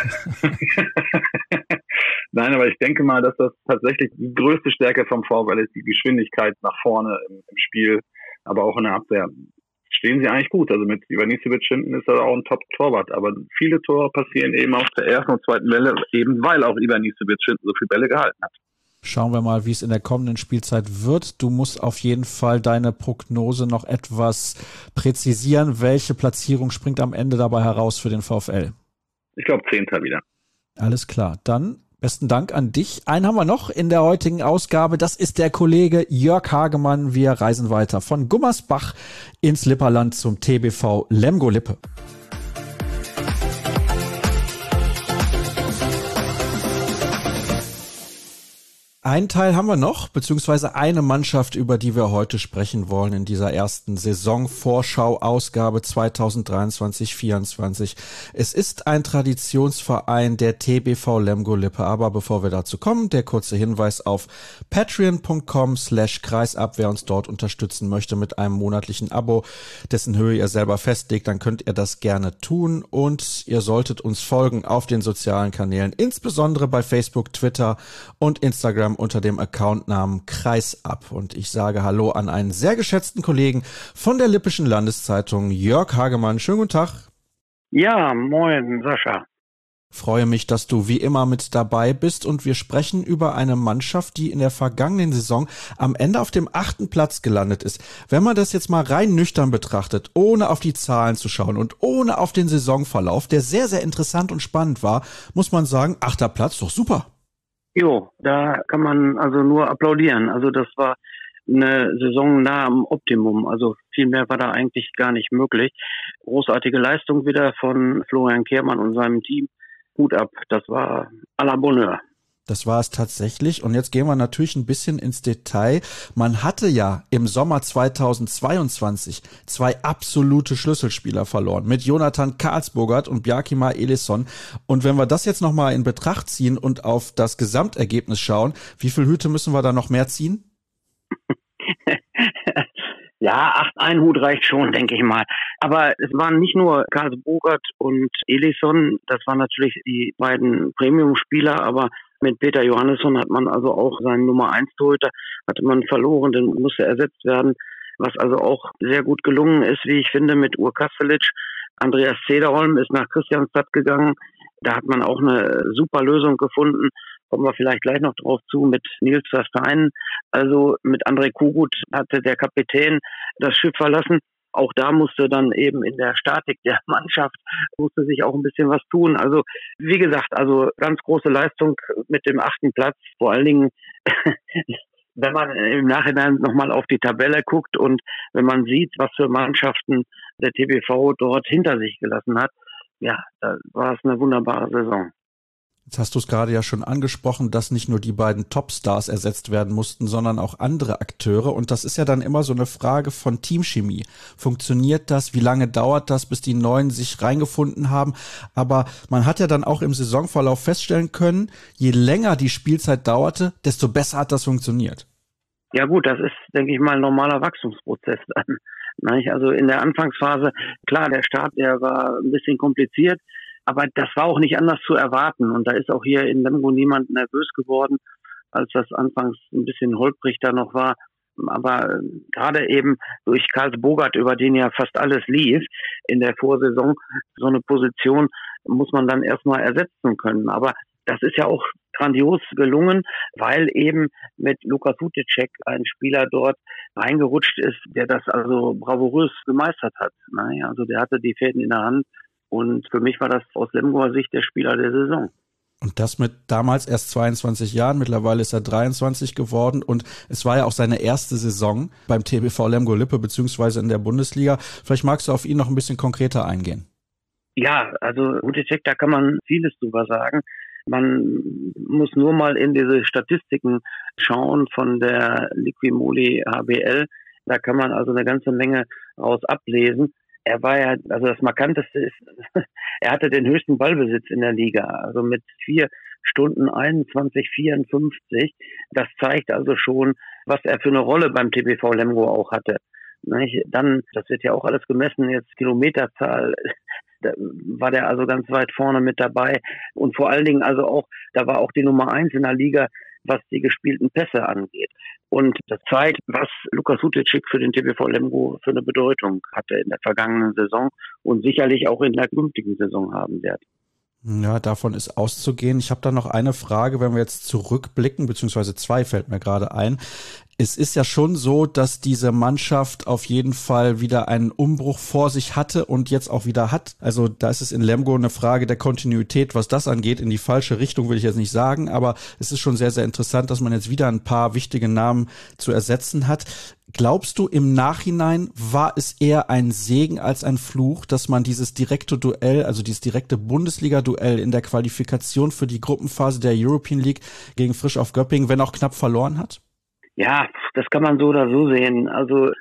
Nein, aber ich denke mal, dass das tatsächlich die größte Stärke vom VfL ist, die Geschwindigkeit nach vorne im Spiel, aber auch in der Abwehr. Stehen sie eigentlich gut. Also mit Ivanisevic hinten ist er auch ein Top-Torwart. Aber viele Tore passieren eben auf der ersten und zweiten Welle, eben weil auch Ivanisevic hinten so viele Bälle gehalten hat. Schauen wir mal, wie es in der kommenden Spielzeit wird. Du musst auf jeden Fall deine Prognose noch etwas präzisieren. Welche Platzierung springt am Ende dabei heraus für den VfL? Ich glaube 10. wieder. Alles klar. Dann besten Dank an dich. Einen haben wir noch in der heutigen Ausgabe. Das ist der Kollege Jörg Hagemann. Wir reisen weiter von Gummersbach ins Lipperland zum TBV Lemgo Lippe. Einen Teil haben wir noch, beziehungsweise eine Mannschaft, über die wir heute sprechen wollen in dieser ersten Saisonvorschau-Ausgabe 2023/24. Es ist ein Traditionsverein, der TBV Lemgo-Lippe. Aber bevor wir dazu kommen, der kurze Hinweis auf patreon.com/kreisab. Wer uns dort unterstützen möchte mit einem monatlichen Abo, dessen Höhe ihr selber festlegt, dann könnt ihr das gerne tun. Und ihr solltet uns folgen auf den sozialen Kanälen, insbesondere bei Facebook, Twitter und Instagram unter dem Accountnamen Kreisab. Und ich sage Hallo an einen sehr geschätzten Kollegen von der Lippischen Landeszeitung, Jörg Hagemann. Schönen guten Tag. Ja, moin, Sascha. Freue mich, dass du wie immer mit dabei bist und wir sprechen über eine Mannschaft, die in der vergangenen Saison am Ende auf dem 8. Platz gelandet ist. Wenn man das jetzt mal rein nüchtern betrachtet, ohne auf die Zahlen zu schauen und ohne auf den Saisonverlauf, der sehr, sehr interessant und spannend war, muss man sagen, 8. Platz, doch super. Jo, da kann man also nur applaudieren. Also das war eine Saison nah am Optimum. Also viel mehr war da eigentlich gar nicht möglich. Großartige Leistung wieder von Florian Kehrmann und seinem Team. Hut ab, das war à la Bonheur. Das war es tatsächlich. Und jetzt gehen wir natürlich ein bisschen ins Detail. Man hatte ja im Sommer 2022 2 absolute Schlüsselspieler verloren mit Jonathan Karlsburgert und Bjarkimar Elisson. Und wenn wir das jetzt nochmal in Betracht ziehen und auf das Gesamtergebnis schauen, wie viel Hüte müssen wir da noch mehr ziehen? Ja, 8 Hut reicht schon, denke ich mal. Aber es waren nicht nur Karlsburgert und Elisson, das waren natürlich die beiden Premium-Spieler, aber mit Peter Johannesson hat man also auch seinen Nummer 1 Torhüter, hatte man verloren, den musste ersetzt werden, was also auch sehr gut gelungen ist, wie ich finde, mit Ur Kastelic. Andreas Cederholm ist nach Christianstadt gegangen, da hat man auch eine super Lösung gefunden, kommen wir vielleicht gleich noch drauf zu, mit Nils Versteinen. Also mit André Kugut hatte der Kapitän das Schiff verlassen. Auch da musste dann eben in der Statik der Mannschaft musste sich auch ein bisschen was tun. Also wie gesagt, also ganz große Leistung mit dem 8. Platz. Vor allen Dingen, wenn man im Nachhinein nochmal auf die Tabelle guckt und wenn man sieht, was für Mannschaften der TBV dort hinter sich gelassen hat, ja, da war es eine wunderbare Saison. Jetzt hast du es gerade ja schon angesprochen, dass nicht nur die beiden Topstars ersetzt werden mussten, sondern auch andere Akteure. Und das ist ja dann immer so eine Frage von Teamchemie. Funktioniert das? Wie lange dauert das, bis die Neuen sich reingefunden haben? Aber man hat ja dann auch im Saisonverlauf feststellen können, je länger die Spielzeit dauerte, desto besser hat das funktioniert. Ja gut, das ist, denke ich mal, ein normaler Wachstumsprozess dann. Also in der Anfangsphase, klar, der Start, der war ein bisschen kompliziert, aber das war auch nicht anders zu erwarten. Und da ist auch hier in Lemgo niemand nervös geworden, als das anfangs ein bisschen holprig da noch war. Aber gerade eben durch Karlsburgert, über den ja fast alles lief in der Vorsaison, so eine Position muss man dann erstmal ersetzen können. Aber das ist ja auch grandios gelungen, weil eben mit Lukas Huticek ein Spieler dort reingerutscht ist, der das also bravourös gemeistert hat. Also der hatte die Fäden in der Hand und für mich war das aus Lemgoer Sicht der Spieler der Saison. Und das mit damals erst 22 Jahren, mittlerweile ist er 23 geworden und es war ja auch seine erste Saison beim TBV Lemgo-Lippe beziehungsweise in der Bundesliga. Vielleicht magst du auf ihn noch ein bisschen konkreter eingehen. Ja, also Huticek, da kann man vieles drüber sagen. Man muss nur mal in diese Statistiken schauen von der Liquimoli HBL. Da kann man also eine ganze Menge raus ablesen. Er war ja, also das Markanteste ist, er hatte den höchsten Ballbesitz in der Liga, also mit 4 Stunden 21,54. Das zeigt also schon, was er für eine Rolle beim TBV Lemgo auch hatte. Dann, das wird ja auch alles gemessen, jetzt Kilometerzahl, da war der also ganz weit vorne mit dabei. Und vor allen Dingen also auch, da war auch die Nummer 1 in der Liga, was die gespielten Pässe angeht. Und das zeigt, was Lukas Huticek für den TBV Lemgo für eine Bedeutung hatte in der vergangenen Saison und sicherlich auch in der künftigen Saison haben wird. Ja, davon ist auszugehen. Ich habe da noch eine Frage, wenn wir jetzt zurückblicken, beziehungsweise 2 fällt mir gerade ein. Es ist ja schon so, dass diese Mannschaft auf jeden Fall wieder einen Umbruch vor sich hatte und jetzt auch wieder hat. Also da ist es in Lemgo eine Frage der Kontinuität, was das angeht. In die falsche Richtung will ich jetzt nicht sagen, aber es ist schon sehr, sehr interessant, dass man jetzt wieder ein paar wichtige Namen zu ersetzen hat. Glaubst du, im Nachhinein war es eher ein Segen als ein Fluch, dass man dieses direkte Duell, also dieses direkte Bundesliga-Duell in der Qualifikation für die Gruppenphase der European League gegen Frisch auf Göppingen, wenn auch knapp, verloren hat? Ja, das kann man so oder so sehen. Also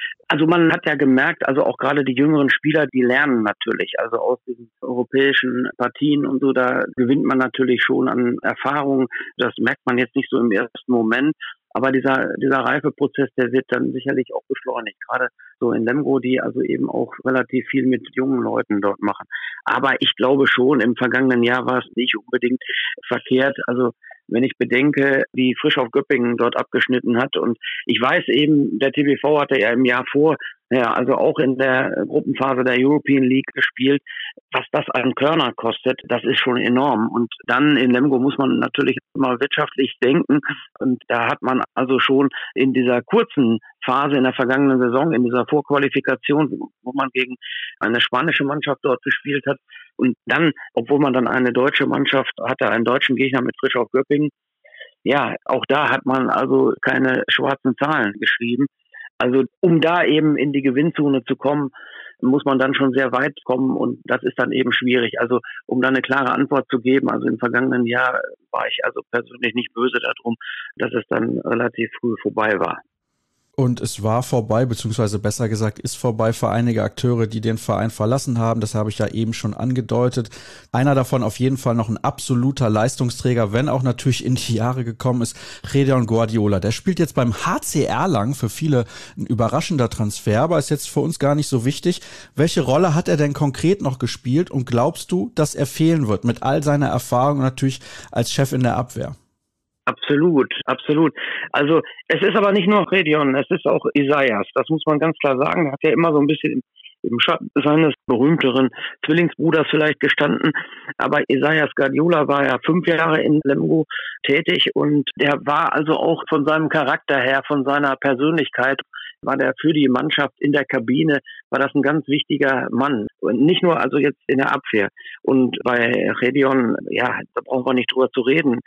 man hat ja gemerkt, also auch gerade die jüngeren Spieler, die lernen natürlich, also aus diesen europäischen Partien und so, da gewinnt man natürlich schon an Erfahrung. Das merkt man jetzt nicht so im ersten Moment. Aber dieser Reifeprozess, der wird dann sicherlich auch beschleunigt. Gerade so in Lemgo, die also eben auch relativ viel mit jungen Leuten dort machen. Aber ich glaube schon, im vergangenen Jahr war es nicht unbedingt verkehrt. Also wenn ich bedenke, wie Frisch auf Göppingen dort abgeschnitten hat. Und ich weiß eben, der TBV hatte ja im Jahr also auch in der Gruppenphase der European League gespielt. Was das an Körner kostet, das ist schon enorm. Und dann in Lemgo muss man natürlich immer wirtschaftlich denken. Und da hat man also schon in dieser kurzen Phase in der vergangenen Saison, in dieser Vorqualifikation, wo man gegen eine spanische Mannschaft dort gespielt hat. Und dann, obwohl man dann eine deutsche Mannschaft hatte, einen deutschen Gegner mit Frisch auf Göppingen, ja, auch da hat man also keine schwarzen Zahlen geschrieben. Also um da eben in die Gewinnzone zu kommen, muss man dann schon sehr weit kommen und das ist dann eben schwierig. Also um da eine klare Antwort zu geben, also im vergangenen Jahr war ich also persönlich nicht böse darum, dass es dann relativ früh vorbei war. Und es war vorbei, beziehungsweise besser gesagt ist vorbei für einige Akteure, die den Verein verlassen haben. Das habe ich ja eben schon angedeutet. Einer davon auf jeden Fall noch ein absoluter Leistungsträger, wenn auch natürlich in die Jahre gekommen ist, Gedeon Guardiola. Der spielt jetzt beim HC Erlangen, für viele ein überraschender Transfer, aber ist jetzt für uns gar nicht so wichtig. Welche Rolle hat er denn konkret noch gespielt und glaubst du, dass er fehlen wird mit all seiner Erfahrung natürlich als Chef in der Abwehr? Absolut, absolut. Also es ist aber nicht nur Gedeon, es ist auch Isaias. Das muss man ganz klar sagen. Er hat ja immer so ein bisschen im Schatten seines berühmteren Zwillingsbruders vielleicht gestanden. Aber Isaias Guardiola war ja 5 Jahre in Lemgo tätig und der war also auch von seinem Charakter her, von seiner Persönlichkeit, war der für die Mannschaft in der Kabine, war das ein ganz wichtiger Mann. Und nicht nur also jetzt in der Abwehr. Und bei Gedeon, ja, da brauchen wir nicht drüber zu reden.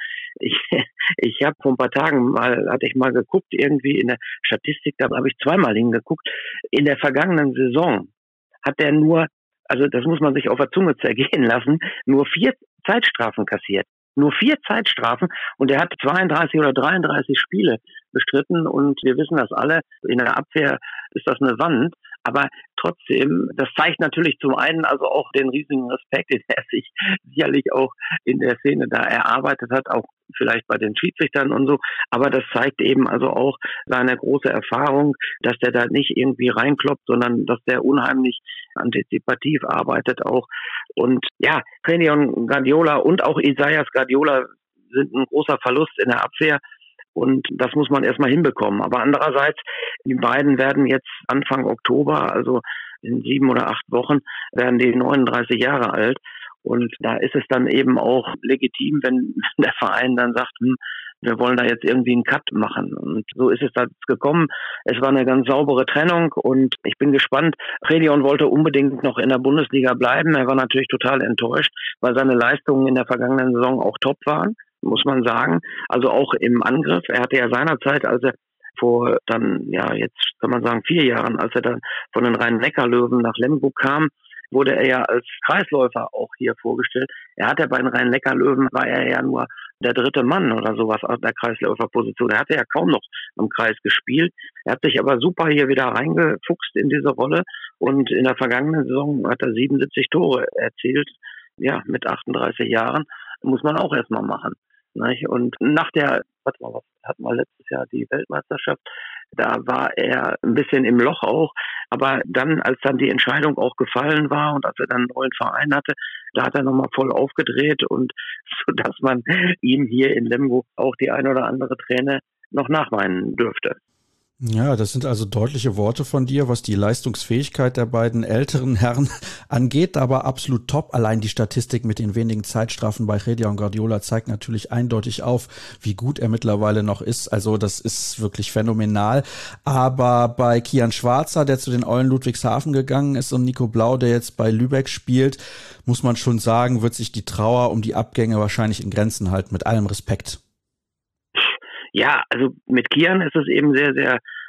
Ich habe vor ein paar Tagen hatte ich mal geguckt, irgendwie in der Statistik, da habe ich zweimal hingeguckt. In der vergangenen Saison hat er nur, also das muss man sich auf der Zunge zergehen lassen, nur 4 Zeitstrafen kassiert. Nur 4 Zeitstrafen und er hat 32 oder 33 Spiele bestritten und wir wissen das alle, in der Abwehr ist das eine Wand, aber trotzdem, das zeigt natürlich zum einen also auch den riesigen Respekt, den er sich sicherlich auch in der Szene da erarbeitet hat, auch vielleicht bei den Schiedsrichtern und so, aber das zeigt eben also auch seine große Erfahrung, dass der da nicht irgendwie reinkloppt, sondern dass der unheimlich antizipativ arbeitet auch. Und ja, Gedeon Guardiola und auch Isaias Guardiola sind ein großer Verlust in der Abwehr und das muss man erstmal hinbekommen. Aber andererseits, die beiden werden jetzt Anfang Oktober, also in 7 oder 8 Wochen, werden die 39 Jahre alt. Und da ist es dann eben auch legitim, wenn der Verein dann sagt, wir wollen da jetzt irgendwie einen Cut machen. Und so ist es da gekommen. Es war eine ganz saubere Trennung und ich bin gespannt. Gedeon wollte unbedingt noch in der Bundesliga bleiben. Er war natürlich total enttäuscht, weil seine Leistungen in der vergangenen Saison auch top waren, muss man sagen. Also auch im Angriff. Er hatte ja seinerzeit, als er vor dann, ja, jetzt kann man sagen 4 Jahren, als er dann von den Rhein-Neckar-Löwen nach Lemgo kam, wurde er ja als Kreisläufer auch hier vorgestellt. Er hat ja bei den Rhein-Neckar-Löwen, war er ja nur der 3. Mann oder sowas aus der Kreisläuferposition. Er hatte ja kaum noch am Kreis gespielt. Er hat sich aber super hier wieder reingefuchst in diese Rolle und in der vergangenen Saison hat er 77 Tore erzielt. Ja, mit 38 Jahren muss man auch erstmal machen. Und nach der, was hatten wir letztes Jahr, die Weltmeisterschaft, da war er ein bisschen im Loch auch, aber dann, als dann die Entscheidung auch gefallen war und als er dann einen neuen Verein hatte, da hat er nochmal voll aufgedreht und so dass man ihm hier in Lemgo auch die ein oder andere Träne noch nachweinen dürfte. Ja, das sind also deutliche Worte von dir, was die Leistungsfähigkeit der beiden älteren Herren angeht, aber absolut top. Allein die Statistik mit den wenigen Zeitstrafen bei Gedeon Guardiola zeigt natürlich eindeutig auf, wie gut er mittlerweile noch ist. Also das ist wirklich phänomenal. Aber bei Kian Schwarzer, der zu den Eulen Ludwigshafen gegangen ist, und Nico Blau, der jetzt bei Lübeck spielt, muss man schon sagen, wird sich die Trauer um die Abgänge wahrscheinlich in Grenzen halten, mit allem Respekt. Ja, also mit Kian ist es eben sehr, sehr schade, weil er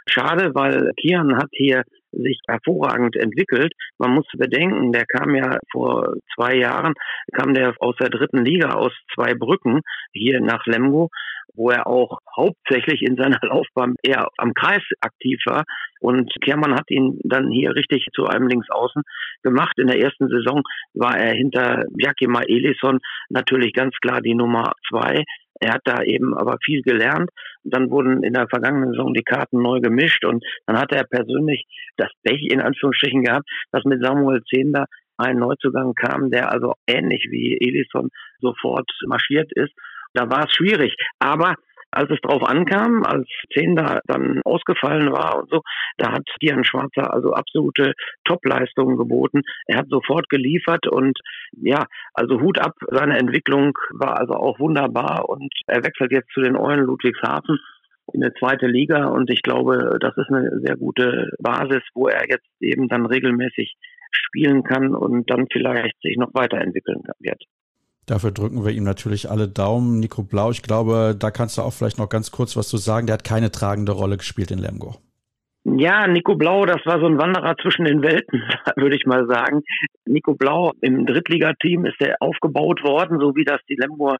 schade, weil Kian hat hier sich hervorragend entwickelt. Man muss bedenken, der kam ja vor 2 Jahren, kam der aus der 3. Liga, aus Zweibrücken hier nach Lemgo, wo er auch hauptsächlich in seiner Laufbahn eher am Kreis aktiv war. Und Kehrmann hat ihn dann hier richtig zu einem Linksaußen gemacht. In der ersten Saison war er hinter Bjarkimar Elisson natürlich ganz klar die Nummer 2. Er hat da eben aber viel gelernt. Dann wurden in der vergangenen Saison die Karten neu gemischt und dann hat er persönlich das Pech in Anführungsstrichen gehabt, dass mit Samuel Zehnder ein Neuzugang kam, der also ähnlich wie Elisson sofort marschiert ist. Da war es schwierig. Aber als es drauf ankam, als Zehnder dann ausgefallen war und so, da hat Kian Schwarzer also absolute Topleistungen geboten. Er hat sofort geliefert und ja, also Hut ab, seine Entwicklung war also auch wunderbar und er wechselt jetzt zu den Eulen Ludwigshafen in die 2. Liga und ich glaube, das ist eine sehr gute Basis, wo er jetzt eben dann regelmäßig spielen kann und dann vielleicht sich noch weiterentwickeln wird. Dafür drücken wir ihm natürlich alle Daumen. Nico Blau, ich glaube, da kannst du auch vielleicht noch ganz kurz was zu sagen. Der hat keine tragende Rolle gespielt in Lemgo. Ja, Nico Blau, das war so ein Wanderer zwischen den Welten, würde ich mal sagen. Nico Blau im Drittligateam ist er aufgebaut worden, so wie das die Lemgoer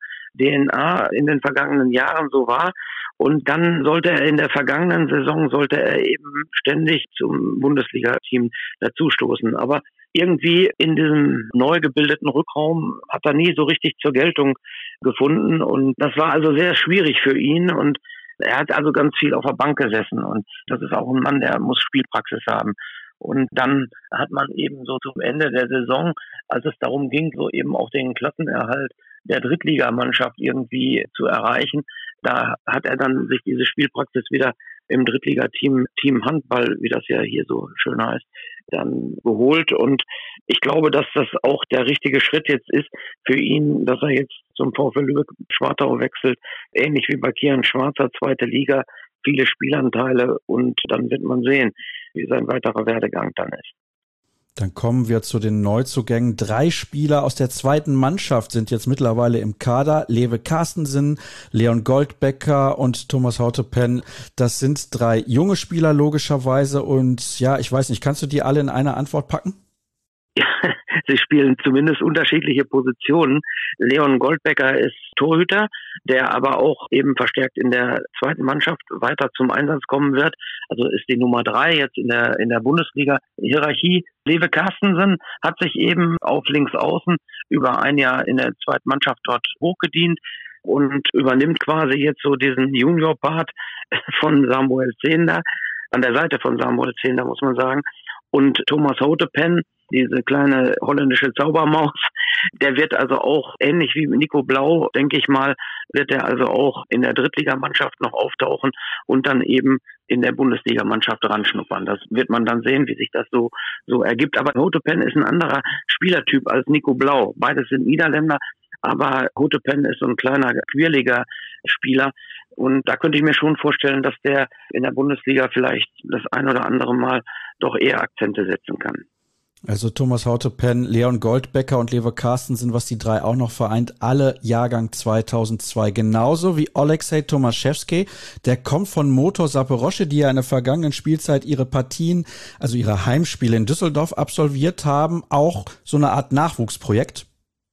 DNA in den vergangenen Jahren so war. Und dann sollte er in der vergangenen Saison, eben ständig zum Bundesliga-Team dazustoßen. Aber irgendwie in diesem neu gebildeten Rückraum hat er nie so richtig zur Geltung gefunden. Und das war also sehr schwierig für ihn. Und er hat also ganz viel auf der Bank gesessen. Und das ist auch ein Mann, der muss Spielpraxis haben. Und dann hat man eben so zum Ende der Saison, als es darum ging, so eben auch den Klassenerhalt der Drittligamannschaft irgendwie zu erreichen, da hat er dann sich diese Spielpraxis wieder im Drittligateam, Team Handball, wie das ja hier so schön heißt, dann geholt. Und ich glaube, dass das auch der richtige Schritt jetzt ist für ihn, dass er jetzt zum VfL Lübeck-Schwartau wechselt, ähnlich wie bei Kian Schwarzer, 2. Liga, viele Spielanteile und dann wird man sehen, wie sein weiterer Werdegang dann ist. Dann kommen wir zu den Neuzugängen. 3 Spieler aus der 2. Mannschaft sind jetzt mittlerweile im Kader. Lewe Carstensen, Leon Goldbecker und Thomas Hautepenn. Das sind 3 junge Spieler logischerweise. Und ja, ich weiß nicht, kannst du die alle in eine Antwort packen? Ja, sie spielen zumindest unterschiedliche Positionen. Leon Goldbecker ist Torhüter, der aber auch eben verstärkt in der 2. Mannschaft weiter zum Einsatz kommen wird. Also ist die Nummer 3 jetzt in der Bundesliga-Hierarchie. Lewe Carstensen hat sich eben auf Linksaußen über ein Jahr in der 2. Mannschaft dort hochgedient und übernimmt quasi jetzt so diesen Junior-Part von Samuel Zehnder, an der Seite von Samuel Zehnder, muss man sagen. Und Thomas Hautepenn, diese kleine holländische Zaubermaus, der wird also auch, ähnlich wie Nico Blau, denke ich mal, wird er also auch in der Drittligamannschaft noch auftauchen und dann eben in der Bundesligamannschaft ranschnuppern. Das wird man dann sehen, wie sich das so ergibt. Aber Hautepenn ist ein anderer Spielertyp als Nico Blau. Beides sind Niederländer, aber Hautepenn ist so ein kleiner, quirliger Spieler. Und da könnte ich mir schon vorstellen, dass der in der Bundesliga vielleicht das ein oder andere Mal doch eher Akzente setzen kann. Also Thomas Hautepenn, Leon Goldbecker und Lewe Carstensen, was die 3 auch noch vereint, alle Jahrgang 2002. Genauso wie Oleksiy Tomaszewski, der kommt von Motor Zaporozhye, die ja in der vergangenen Spielzeit ihre Partien, also ihre Heimspiele in Düsseldorf absolviert haben. Auch so eine Art Nachwuchsprojekt.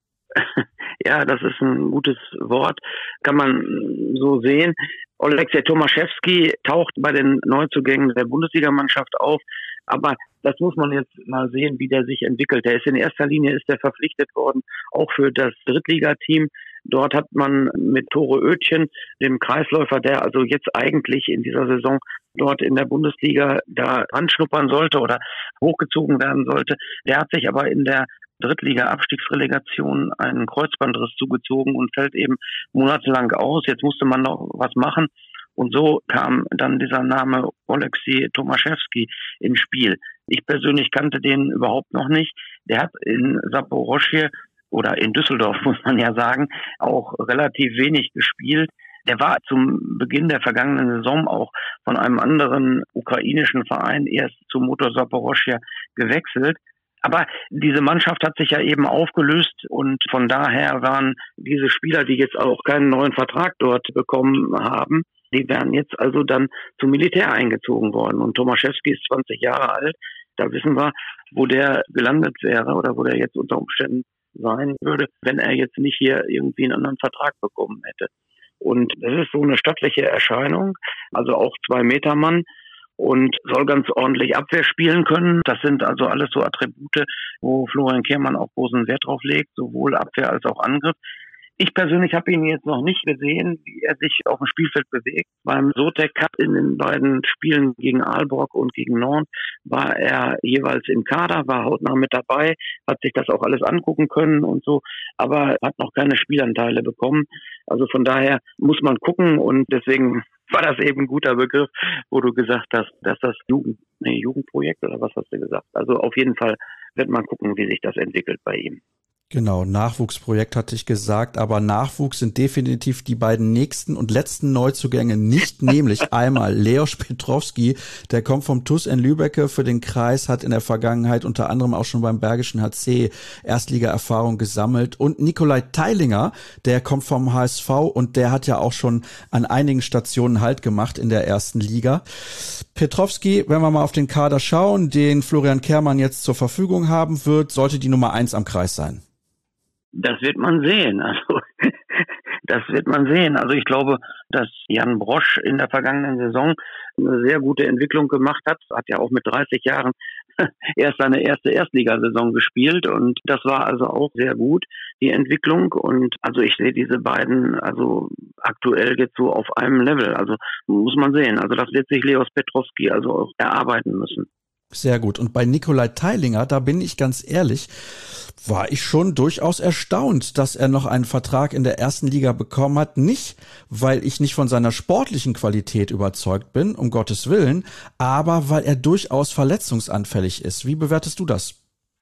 Ja, das ist ein gutes Wort, kann man so sehen. Oleksiy Tomaszewski taucht bei den Neuzugängen der Bundesligamannschaft auf, aber das muss man jetzt mal sehen, wie der sich entwickelt. Der ist in erster Linie verpflichtet worden, auch für das Drittligateam. Dort hat man mit Tore Oetjen, dem Kreisläufer, der also jetzt eigentlich in dieser Saison dort in der Bundesliga da anschnuppern sollte oder hochgezogen werden sollte, der hat sich aber in der Drittliga-Abstiegsrelegation einen Kreuzbandriss zugezogen und fällt eben monatelang aus. Jetzt musste man noch was machen. Und so kam dann dieser Name Oleksiy Tomaszewski ins Spiel. Ich persönlich kannte den überhaupt noch nicht. Der hat in Zaporozhye oder in Düsseldorf, muss man ja sagen, auch relativ wenig gespielt. Der war zum Beginn der vergangenen Saison auch von einem anderen ukrainischen Verein erst zu Motor Zaporozhye gewechselt. Aber diese Mannschaft hat sich ja eben aufgelöst und von daher waren diese Spieler, die jetzt auch keinen neuen Vertrag dort bekommen haben, die wären jetzt also dann zum Militär eingezogen worden. Und Tomaszewski ist 20 Jahre alt. Da wissen wir, wo der gelandet wäre oder wo der jetzt unter Umständen sein würde, wenn er jetzt nicht hier irgendwie einen anderen Vertrag bekommen hätte. Und das ist so eine stattliche Erscheinung, also auch 2-Meter-Mann und soll ganz ordentlich Abwehr spielen können. Das sind also alles so Attribute, wo Florian Kehrmann auch großen Wert drauf legt, sowohl Abwehr als auch Angriff. Ich persönlich habe ihn jetzt noch nicht gesehen, wie er sich auf dem Spielfeld bewegt. Beim Sotec Cup in den beiden Spielen gegen Aalborg und gegen Nantes war er jeweils im Kader, war hautnah mit dabei, hat sich das auch alles angucken können und so, aber hat noch keine Spielanteile bekommen. Also von daher muss man gucken und deswegen war das eben ein guter Begriff, wo du gesagt hast, dass das Jugendprojekt oder was hast du gesagt? Also auf jeden Fall wird man gucken, wie sich das entwickelt bei ihm. Genau, Nachwuchsprojekt hatte ich gesagt, aber Nachwuchs sind definitiv die beiden nächsten und letzten Neuzugänge nicht, nämlich einmal Leos Petrowski, der kommt vom TuS in Lübbecke für den Kreis, hat in der Vergangenheit unter anderem auch schon beim Bergischen HC Erstliga-Erfahrung gesammelt und Nikolai Teilinger, der kommt vom HSV und der hat ja auch schon an einigen Stationen Halt gemacht in der ersten Liga. Petrowski, wenn wir mal auf den Kader schauen, den Florian Kehrmann jetzt zur Verfügung haben wird, sollte die Nummer 1 am Kreis sein. Das wird man sehen. Also ich glaube, dass Jan Brosch in der vergangenen Saison eine sehr gute Entwicklung gemacht hat. Hat ja auch mit 30 Jahren erst seine erste Erstligasaison gespielt und das war also auch sehr gut, die Entwicklung. Und also ich sehe diese beiden also aktuell jetzt so auf einem Level. Also muss man sehen. Also das wird sich Leos Petrowski also auch erarbeiten müssen. Sehr gut. Und bei Nikolai Teilinger, da bin ich ganz ehrlich, war ich schon durchaus erstaunt, dass er noch einen Vertrag in der ersten Liga bekommen hat. Nicht, weil ich nicht von seiner sportlichen Qualität überzeugt bin, um Gottes Willen, aber weil er durchaus verletzungsanfällig ist. Wie bewertest du das?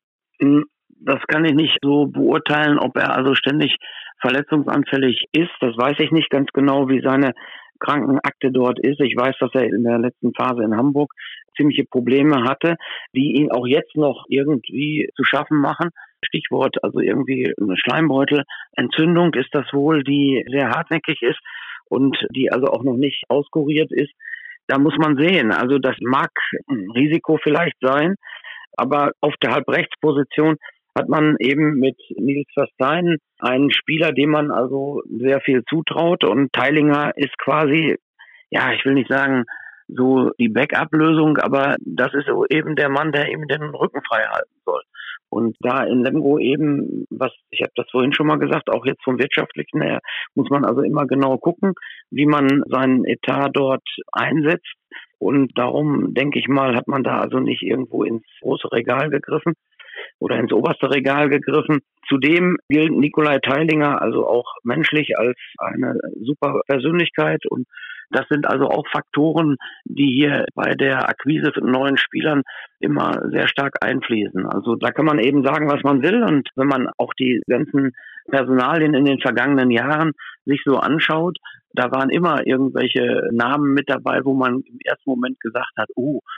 Das kann ich nicht so beurteilen, ob er also ständig verletzungsanfällig ist. Das weiß ich nicht ganz genau, wie seine Krankenakte dort ist. Ich weiß, dass er in der letzten Phase in Hamburg ziemliche Probleme hatte, die ihn auch jetzt noch irgendwie zu schaffen machen. Stichwort, also irgendwie eine Schleimbeutelentzündung ist das wohl, die sehr hartnäckig ist und die also auch noch nicht auskuriert ist. Da muss man sehen. Also das mag ein Risiko vielleicht sein, aber auf der Halbrechtsposition hat man eben mit Nils Verstein einen Spieler, dem man also sehr viel zutraut und Teilinger ist quasi, ja, ich will nicht sagen, so die Backup-Lösung, aber das ist eben der Mann, der eben den Rücken frei halten soll. Und da in Lemgo eben, ich habe das vorhin schon mal gesagt, auch jetzt vom Wirtschaftlichen her, muss man also immer genau gucken, wie man seinen Etat dort einsetzt. Und darum, denke ich mal, hat man da also nicht irgendwo ins große Regal gegriffen oder ins oberste Regal gegriffen. Zudem gilt Nikolai Teilinger also auch menschlich als eine super Persönlichkeit und das sind also auch Faktoren, die hier bei der Akquise von neuen Spielern immer sehr stark einfließen. Also da kann man eben sagen, was man will. Und wenn man auch die ganzen Personalien in den vergangenen Jahren sich so anschaut, da waren immer irgendwelche Namen mit dabei, wo man im ersten Moment gesagt hat,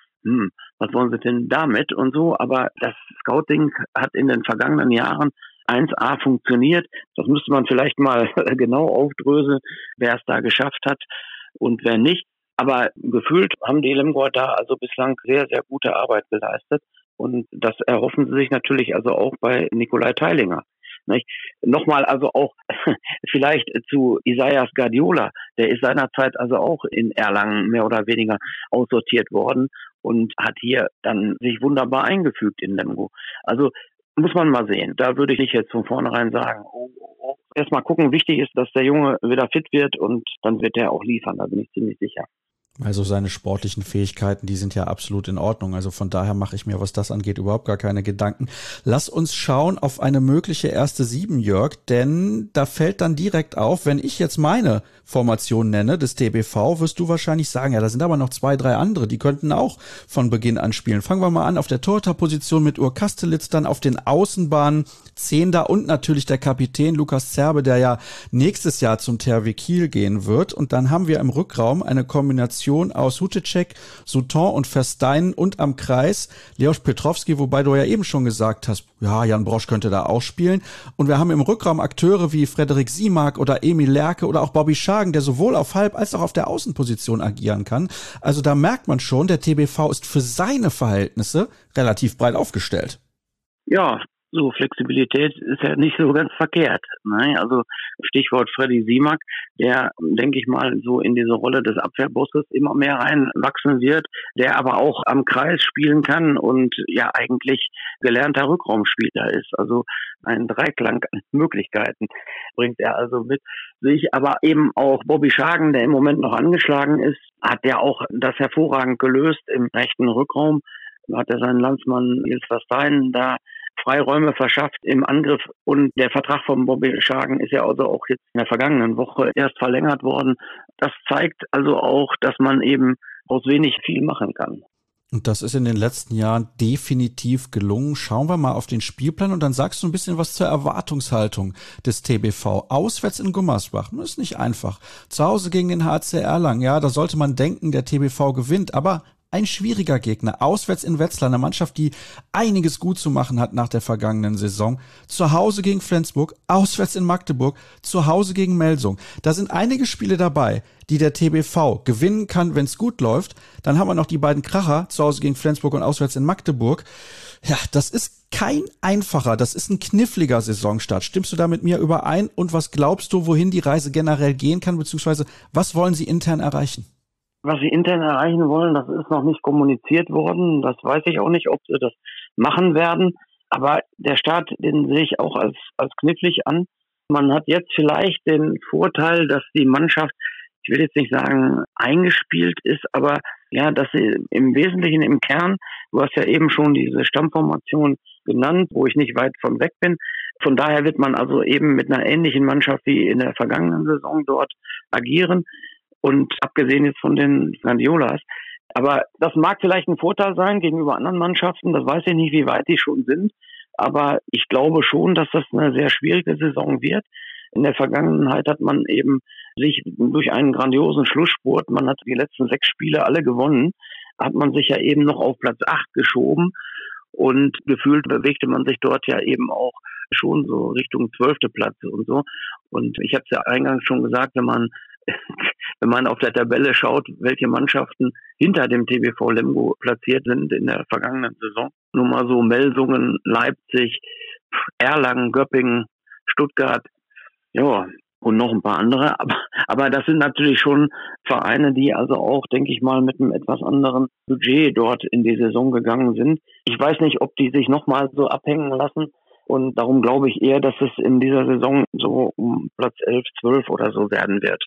was wollen sie denn damit und so. Aber das Scouting hat in den vergangenen Jahren 1A funktioniert. Das müsste man vielleicht mal genau aufdröseln, wer es da geschafft hat und wer nicht. Aber gefühlt haben die Lemgoer da also bislang sehr, sehr gute Arbeit geleistet. Und das erhoffen sie sich natürlich also auch bei Nikolai Teilinger. Nicht? Nochmal also auch vielleicht zu Isaias Guardiola. Der ist seinerzeit also auch in Erlangen mehr oder weniger aussortiert worden und hat hier dann sich wunderbar eingefügt in Lemgo. Also muss man mal sehen. Da würde ich nicht jetzt von vornherein sagen, erstmal gucken. Wichtig ist, dass der Junge wieder fit wird und dann wird er auch liefern. Da bin ich ziemlich sicher. Also seine sportlichen Fähigkeiten, die sind ja absolut in Ordnung. Also von daher mache ich mir, was das angeht, überhaupt gar keine Gedanken. Lass uns schauen auf eine mögliche erste 7, Jörg, denn da fällt dann direkt auf, wenn ich jetzt meine Formation nenne des TBV, wirst du wahrscheinlich sagen, ja, da sind aber noch 2, 3 andere, die könnten auch von Beginn an spielen. Fangen wir mal an auf der Torhüterposition mit Ur Kastelitz, dann auf den Außenbahnen 10 da und natürlich der Kapitän Lukas Zerbe, der ja nächstes Jahr zum THW Kiel gehen wird. Und dann haben wir im Rückraum eine Kombination Kombination aus Hutecek, Souton und Versteinen und am Kreis Leoš Petrovský, wobei du ja eben schon gesagt hast, ja, Jan Brosch könnte da auch spielen. Und wir haben im Rückraum Akteure wie Frederik Simak oder Emil Lerche oder auch Bobby Schagen, der sowohl auf Halb- als auch auf der Außenposition agieren kann. Also da merkt man schon, der TBV ist für seine Verhältnisse relativ breit aufgestellt. Ja, so Flexibilität ist ja nicht so ganz verkehrt. Ne? Also Stichwort Freddy Simak, der, denke ich mal, so in diese Rolle des Abwehrbosses immer mehr reinwachsen wird, der aber auch am Kreis spielen kann und ja eigentlich gelernter Rückraumspieler ist. Also ein Dreiklang an Möglichkeiten bringt er also mit sich. Aber eben auch Bobby Schagen, der im Moment noch angeschlagen ist, hat ja auch das hervorragend gelöst im rechten Rückraum. Hat er seinen Landsmann Nils Versteinen da Freiräume verschafft im Angriff, und der Vertrag von Bobby Schagen ist ja also auch jetzt in der vergangenen Woche erst verlängert worden. Das zeigt also auch, dass man eben aus wenig viel machen kann. Und das ist in den letzten Jahren definitiv gelungen. Schauen wir mal auf den Spielplan und dann sagst du ein bisschen was zur Erwartungshaltung des TBV. Auswärts in Gummersbach, das ist nicht einfach. Zu Hause gegen den HC Erlangen, ja, da sollte man denken, der TBV gewinnt, aber ein schwieriger Gegner, auswärts in Wetzlar, eine Mannschaft, die einiges gut zu machen hat nach der vergangenen Saison. Zu Hause gegen Flensburg, auswärts in Magdeburg, zu Hause gegen Melsung. Da sind einige Spiele dabei, die der TBV gewinnen kann, wenn es gut läuft. Dann haben wir noch die beiden Kracher, zu Hause gegen Flensburg und auswärts in Magdeburg. Ja, das ist kein einfacher, das ist ein kniffliger Saisonstart. Stimmst du da mit mir überein? Und was glaubst du, wohin die Reise generell gehen kann, beziehungsweise was wollen sie intern erreichen? Was sie intern erreichen wollen, das ist noch nicht kommuniziert worden. Das weiß ich auch nicht, ob sie das machen werden. Aber der Start, den sehe ich auch als knifflig an. Man hat jetzt vielleicht den Vorteil, dass die Mannschaft, ich will jetzt nicht sagen eingespielt ist, aber ja, dass sie im Wesentlichen im Kern, du hast ja eben schon diese Stammformation genannt, wo ich nicht weit von weg bin. Von daher wird man also eben mit einer ähnlichen Mannschaft wie in der vergangenen Saison dort agieren. Und abgesehen jetzt von den Grandiolas. Aber das mag vielleicht ein Vorteil sein gegenüber anderen Mannschaften. Das weiß ich nicht, wie weit die schon sind. Aber ich glaube schon, dass das eine sehr schwierige Saison wird. In der Vergangenheit hat man eben sich durch einen grandiosen Schlussspurt, man hat die letzten 6 Spiele alle gewonnen, hat man sich ja eben noch auf Platz 8 geschoben. Und gefühlt bewegte man sich dort ja eben auch schon so Richtung 12. Platz und so. Und ich habe es ja eingangs schon gesagt, wenn man auf der Tabelle schaut, welche Mannschaften hinter dem TBV Lemgo platziert sind in der vergangenen Saison. Nur mal so Melsungen, Leipzig, Erlangen, Göppingen, Stuttgart, ja, und noch ein paar andere. Aber das sind natürlich schon Vereine, die also auch, denke ich mal, mit einem etwas anderen Budget dort in die Saison gegangen sind. Ich weiß nicht, ob die sich nochmal so abhängen lassen. Und darum glaube ich eher, dass es in dieser Saison so um Platz 11, 12 oder so werden wird.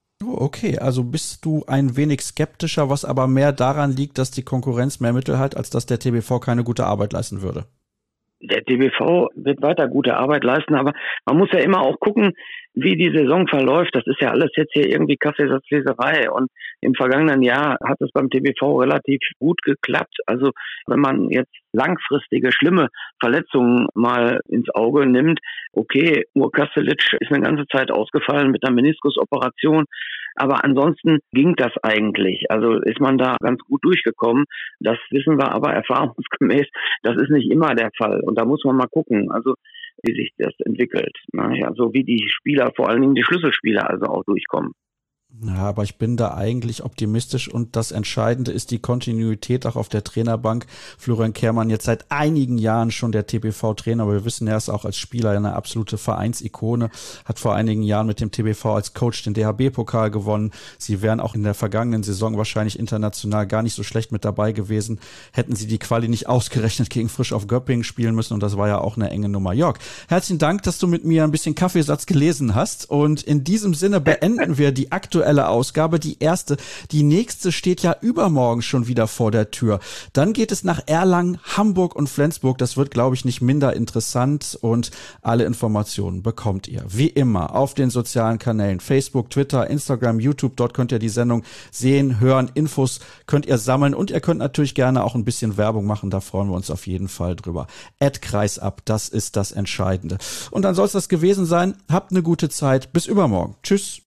Okay, also bist du ein wenig skeptischer, was aber mehr daran liegt, dass die Konkurrenz mehr Mittel hat, als dass der TBV keine gute Arbeit leisten würde? Der TBV wird weiter gute Arbeit leisten, aber man muss ja immer auch gucken, wie die Saison verläuft. Das ist ja alles jetzt hier irgendwie Kaffeesatzleserei. Und im vergangenen Jahr hat es beim TBV relativ gut geklappt. Also wenn man jetzt langfristige, schlimme Verletzungen mal ins Auge nimmt, okay, Uğur Kastelic ist eine ganze Zeit ausgefallen mit einer Meniskusoperation. Aber ansonsten ging das eigentlich. Also ist man da ganz gut durchgekommen. Das wissen wir aber erfahrungsgemäß. Das ist nicht immer der Fall. Und da muss man mal gucken, also wie sich das entwickelt. Also wie die Spieler, vor allen Dingen die Schlüsselspieler, also auch durchkommen. Ja, aber ich bin da eigentlich optimistisch und das Entscheidende ist die Kontinuität auch auf der Trainerbank. Florian Kehrmann jetzt seit einigen Jahren schon der TBV-Trainer, aber wir wissen, er ist auch als Spieler eine absolute Vereinsikone, hat vor einigen Jahren mit dem TBV als Coach den DHB-Pokal gewonnen. Sie wären auch in der vergangenen Saison wahrscheinlich international gar nicht so schlecht mit dabei gewesen, hätten sie die Quali nicht ausgerechnet gegen Frisch auf Göppingen spielen müssen und das war ja auch eine enge Nummer. Jörg, herzlichen Dank, dass du mit mir ein bisschen Kaffeesatz gelesen hast und in diesem Sinne beenden wir die aktuelle Ausgabe, die erste. Die nächste steht ja übermorgen schon wieder vor der Tür. Dann geht es nach Erlangen, Hamburg und Flensburg. Das wird, glaube ich, nicht minder interessant und alle Informationen bekommt ihr, wie immer, auf den sozialen Kanälen Facebook, Twitter, Instagram, YouTube. Dort könnt ihr die Sendung sehen, hören, Infos könnt ihr sammeln und ihr könnt natürlich gerne auch ein bisschen Werbung machen. Da freuen wir uns auf jeden Fall drüber. @kreisab, das ist das Entscheidende. Und dann soll es das gewesen sein. Habt eine gute Zeit. Bis übermorgen. Tschüss.